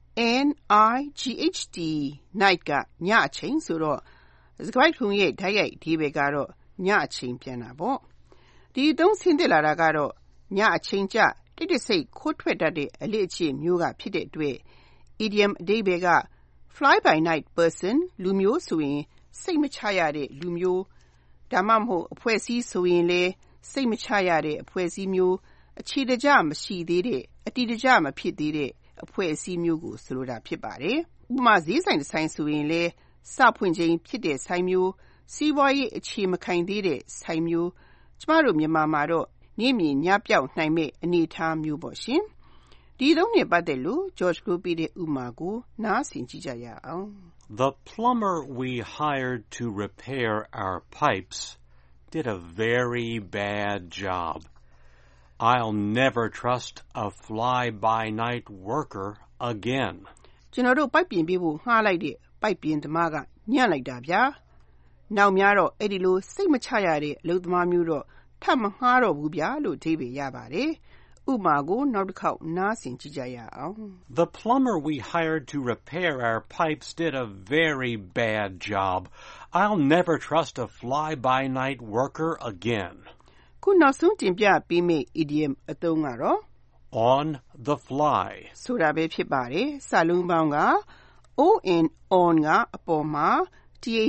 N I G H T night ကညအချိန်ဆိုတော့စကားထုံးရဲ့ဓာတ်ရိုက်အဓိပ္ပာယ်ကတော့ညအချိန်ပြန်တာပေါ့ဒီအသုံးဆင်းသက်လာတာကတော့ညအချိန်ကျတိတ်တဆိတ်ခိုးထွက်တတ်တဲ့အလေ့အကျင့်မျိုးကဖြစ်တဲ့အတွက် idiom အဓိပ္ပာယ်က fly by night person လူမျိုးဆိုရင်စိတ်မချရတဲ့လူမျိုးဒါမှမဟုတ်အဖွဲ့အစည်းဆိုရင်လည်းစိတ်မချရတဲ့အဖွဲ့အစည်းမျိုးအခြေတကျမရှိသေးတဲ့အတည်တကျမဖြစ်သေးတဲ့အဖွဲ့အစည်းမျိုးကိုဆိုလိုတာဖြစ်ပါတယ်ဥပမာဈေးဆိုင်တစ်ဆိုင်ဆိုရင်လည်းစဖွင့်ချိန်ဖြစ်တဲ့ဆိုင်မျိုးစီးပွားရေးအခြေမခိုင်သေးတဲ့ဆိုင်မျိုးကျမတို့မြန်မာမှာတော့နေမြင်ညပြောက်နိုင်မဲ့အနေအထားမျိုးပေါ့ရှင်ဒီသုံးနဲ့ပတ်သက်လို့ George Group ပြတဲ့ဥပမာကိုနားဆင်ကြည့်ကြရအောင် The plumber we hired to repair our pipes did a very bad job. I'll never trust a fly-by-night worker again. ကျွန်တော်တို့ပိုက်ပြင်ပေးဖို့ငှားလိုက်တဲ့ပိုက်ပြင်သမားကညံ့လိုက်တာဗျာ။နောက်များတော့အဲ့ဒီလိုစိတ်မချရတဲ့အလုပ်သမားမျိုးတော့ထပ်မငှားတော့ဘူးဗျာလို့အဓိပ္ပာယ်ရပါတယ်။ဥပမာကိုနောက်တစ်ခေါက်နားဆင်ကြည့်ကြရအောင် The plumber we hired to repair our pipes did a very bad job. I'll never trust a fly-by-night worker again. ခုနောက်ဆုံးတင်ပြပေးမယ့် idiom အသုံးကတော့ On the fly ဆိုတာပဲဖြစ်ပါတယ်။စာလုံးပေါင်းက on on ကအပေါ်မှာ the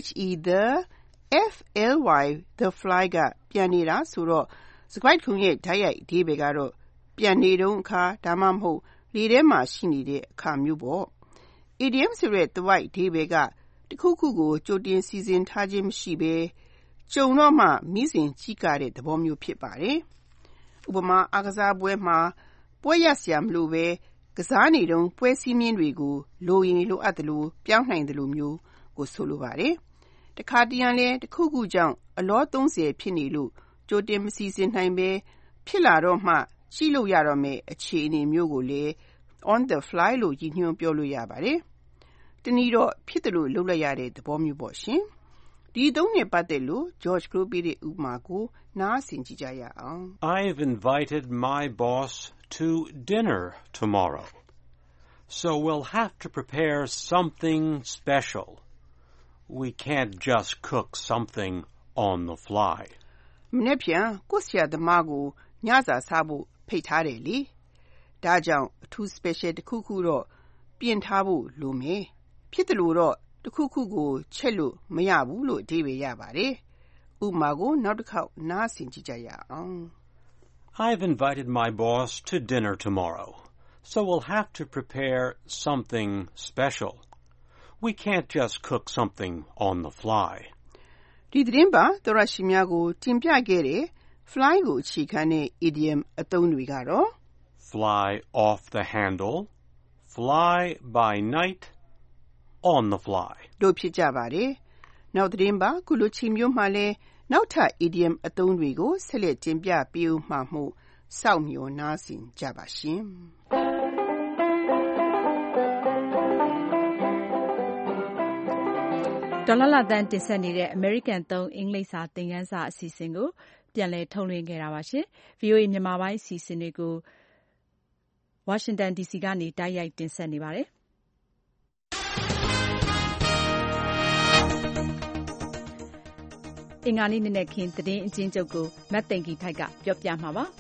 fly the fly ကပြန်နေတာဆိုတော့စကားခုံရဲ့ဓာတ်ရိုက်အဓိပ္ပာယ်ကတော့ပြန်နေတုန်းအခါဒါမှမဟုတ်လေထဲမှာရှိနေတဲ့အခါမျိုးပေါ့။ idiom ဆိုတဲ့သွိုက်အဓိပ္ပာယ်ကတစ်ခုခုကိုကြိုတင်စီစဉ်ထားခြင်းမရှိဘဲကြုံတော့မှမိစဉ်ကြီးကားတဲ့သဘောမျိုးဖြစ်ပါတယ်။ဥပမာအားကစားပွဲမှာပွဲရစရာမလိုဘဲကစားနေတုန်းပွဲစည်းမျဉ်းတွေကိုလိုရင်လိုအပ်တယ်လို့ပြောင်းနိုင်တယ်လို့မျိုးကိုဆိုလိုပါတယ်။တခါတရံလဲတစ်ခုခုကြောင့်အလောသုံးဆယ်ဖြစ်နေလို့ကြိုတင်မစီစဉ်နိုင်ဘဲဖြစ်လာတော့မှရှိလို့ရတော့မယ်အခြေအနေမျိုးကိုလေ on the fly လို့ရည်ညွှန်းပြောလို့ရပါတယ်။တနည်းတော့ဖြစ်တယ်လို့လုပ်လိုက်ရတဲ့သဘောမျိုးပေါ့ရှင်။ဒီသုံးနဲ့ပတ်သက်လို့ George ကပေးတဲ့ဥပမာကိုနားဆင်ကြည့်ကြရအောင် I've invited my boss to dinner tomorrow. So we'll have to prepare something special. We can't just cook something on the fly. မနေ့ပြန်ကိုဆရာသမားကိုညစာစားဖို့ဖိတ်ထားတယ်လေ။ဒါကြောင့်အထူး special တစ်ခုခုတော့ပြင်ထားဖို့လိုမယ်။ဖြစ်တယ်လို့တော့တစ်ခုခုကိုချက်လို့မရဘူးလို့အဓိပ္ပာယ်ရပါတယ်။ဥပမာကိုနောက်တစ်ခေါက်နားဆင်ကြည့်ကြရအောင် I've invited my boss to dinner tomorrow. So we'll have to prepare something special. We can't just cook something on the fly. ဒီသတင်းပါသောရရှိများကိုတင်ပြခဲ့တဲ့ fly ကိုအခြေခံတဲ့ idiom အသုံးတွေကတော့ fly off the handle, fly by night, on the fly တို့ဖြစ်ကြပါတယ်။နောက်သတင်းပါခုလိုချိန်မျိုးမှာလဲနောက်ထပ် idiom အသုံးတွေကိုဆက်လက်တင်ပြပေးဦးမှာမို့စောင့်မျှော်နားဆင်ကြပါရှင်။ဒေါ်လာလာတန်းတင်ဆက်နေတဲ့ American သုံးအင်္ဂလိပ်စာသင်ခန်းစာအစီအစဉ်ကိုပြန်လည်ထုတ်လွှင့်ခဲ့တာပါရှင်။ V O A မြန်မာပိုင်းအစီအစဉ်တွေကို Washington D C ကနေတိုက်ရိုက်တင်ဆက်နေပါတယ်။အင်္ဂါနေ့နေ့ခင်းသတင်းအကျဉ်းချုပ်ကိုမတ်သိန်ကီထိုက်ကပြောပြမှာပါ။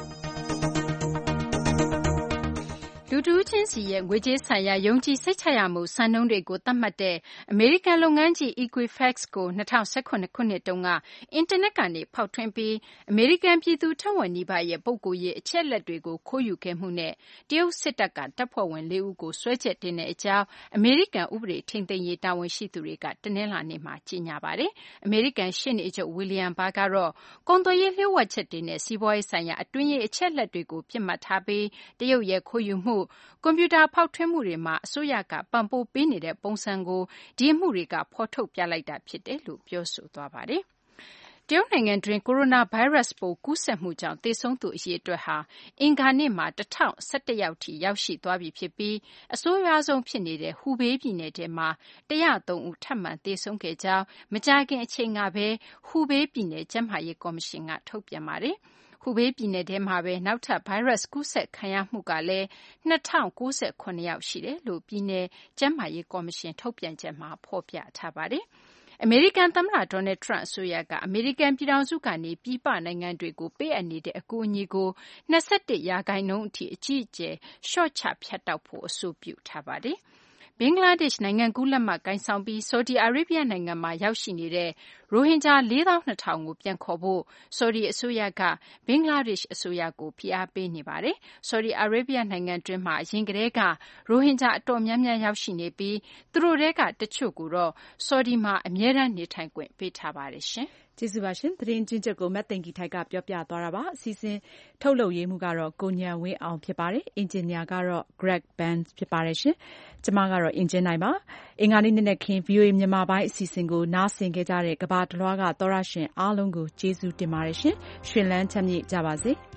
လူတဦးချင်းစီရဲ့ငွေကြေးဆိုင်ရာယုံကြည်စိတ်ချရမှုစံနှုန်းတွေကိုသတ်မှတ်တဲ့အမေရိကန်လုပ်ငန်းကြီး Equifax ကို၂၀၁၇ခုနှစ်တုန်းကအင်တာနက်ကနေဖောက်ထွင်းပြီးအမေရိကန်ပြည်သူထက်ဝက်နီးပါးရဲ့ပုဂ္ဂိုလ်ရေးအချက်အလက်တွေကိုခိုးယူခဲ့မှုနဲ့တရုတ်စစ်တပ်ကတပ်ဖွဲ့ဝင်လေးဦးကိုစွဲချက်တင်တဲ့အကြောင်းအမေရိကန်ဥပဒေထိန်းသိမ်းရေးတာဝန်ရှိသူတွေကတနင်္လာနေ့မှာကြေညာပါတယ်။အမေရိကန်ရှေ့နေချုပ် William Barr ကတော့ကုန်သွယ်ရေးလျှို့ဝှက်ချက်တွေနဲ့စီးပွားရေးဆိုင်ရာအတွင်းရေးအချက်အလက်တွေကိုပစ်မှတ်ထားပြီးတရုတ်ရဲ့ခိုးယူမှုကွန်ပျူတာဖောက်ထွင်းမှုတွေမှာအစိုးရကပံ့ပိုးပေးနေတဲ့ပုံစံကိုဒီအမှုတွေကဖော်ထုတ်ပြလိုက်တာဖြစ်တယ်လို့ပြောဆိုသွားပါတယ်။တရုတ်နိုင်ငံတွင်းကိုရိုနာဗိုင်းရပ်စ်ပိုးကူးစက်မှုကြောင့်သေဆုံးသူအရေအတွက်ဟာအင်္ဂါနေ့မှာတစ်ထောင်ဆယ့်တစ်ယောက်ထိရောက်ရှိသွားပြီဖြစ်ပြီးအဆိုးရွားဆုံးဖြစ်နေတဲ့ဟူဘေးပြည်နယ်ထဲမှာတစ်ရာသုံးဦးထပ်မံသေဆုံးခဲ့ကြောင်းမကြာခင်အချိန်ကပဲဟူဘေးပြည်နယ်ကျန်းမာရေးကော်မရှင်ကထုတ်ပြန်ပါတယ်။ဟူဘေးပြည်နယ်ထဲမှာပဲနောက်ထပ်ဗိုင်းရပ်စ်ကူးစက်ခံရမှုကလည်းနှစ်ထောင်ကိုးဆယ်ခုနှစ်ယောက်ရှိတယ်လို့ပြည်နယ်ကျန်းမာရေးကော်မရှင်ထုတ်ပြန်ချက်မှာဖော်ပြထားပါတယ်။အမေရိကန်သမ္မတ Donald Trump အစိုးရကအမေရိကန်ပြည်ထောင်စုကနေပြည်ပနိုင်ငံတွေကိုပေးအပ်နေတဲ့အကူအညီကို၂၁ရာခိုင်နှုန်းအထိအကြီးအကျယ်လျှော့ချဖြတ်တောက်ဖို့အဆိုပြုထားပါတယ်။ဘင်္ဂလားဒေ့ရှ်နိုင်ငံကူးလက်မှတ်ကိုင်ဆောင်ပြီးဆော်ဒီအာရေဗျနိုင်ငံမှာရောက်ရှိနေတဲ့ရိုဟင်ဂျာလေးသောင်းနှစ်ထောင်ကိုပြန်ခေါ်ဖို့ဆော်ဒီအစိုးရကဘင်္ဂလားဒေ့ရှ်အစိုးရကိုဖိအားပေးနေပါတယ်။ဆော်ဒီအာရေဗျနိုင်ငံတွင်းမှာအရင်ကတည်းကရိုဟင်ဂျာအတော်များများရောက်ရှိနေပြီးသူတို့ထဲကတချို့ကိုတော့ဆော်ဒီမှာအမြဲတမ်းနေထိုင်ခွင့်ပေးထားပါတယ်ရှင်။ကျေးဇူးပါရှင်။သတင်းချင်းချက်ကိုမတ်သိင်္ဂီထိုက်ကပြောပြသွားတာပါ။အစီအစဉ်ထုတ်လုပ်ရေးမှုကတော့ကိုဉာဏ်ဝင်းအောင်ဖြစ်ပါတယ်။အင်ဂျင်နီယာကတော့ Greg Burns ဖြစ်ပါတယ်ရှင်။ကျမကတော့အင်ဂျင်နိုင်ပါ။အင်္ဂါနေ့နေ့ခင်း ဗီအိုအေ မြန်မာပိုင်းအစီအစဉ်ကိုနားဆင်ခဲ့ကြတဲ့ကမ္ဘာတလွှားကသောရရှင်အားလုံးကိုကျေးဇူးတင်ပါတယ်ရှင်။ရှင်လန်းချမ်းမြေ့ကြပါစေ။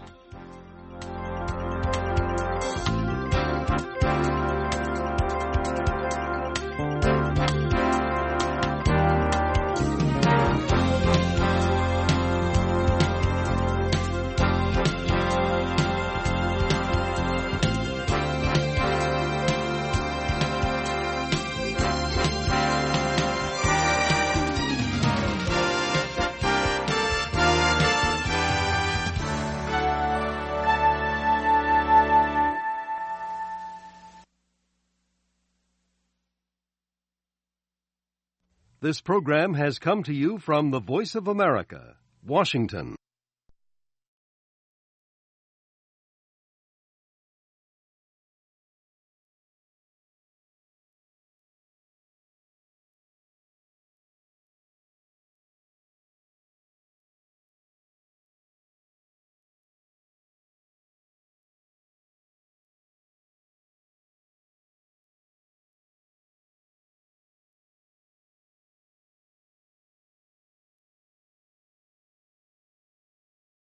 This program has come to you from the Voice of America, Washington.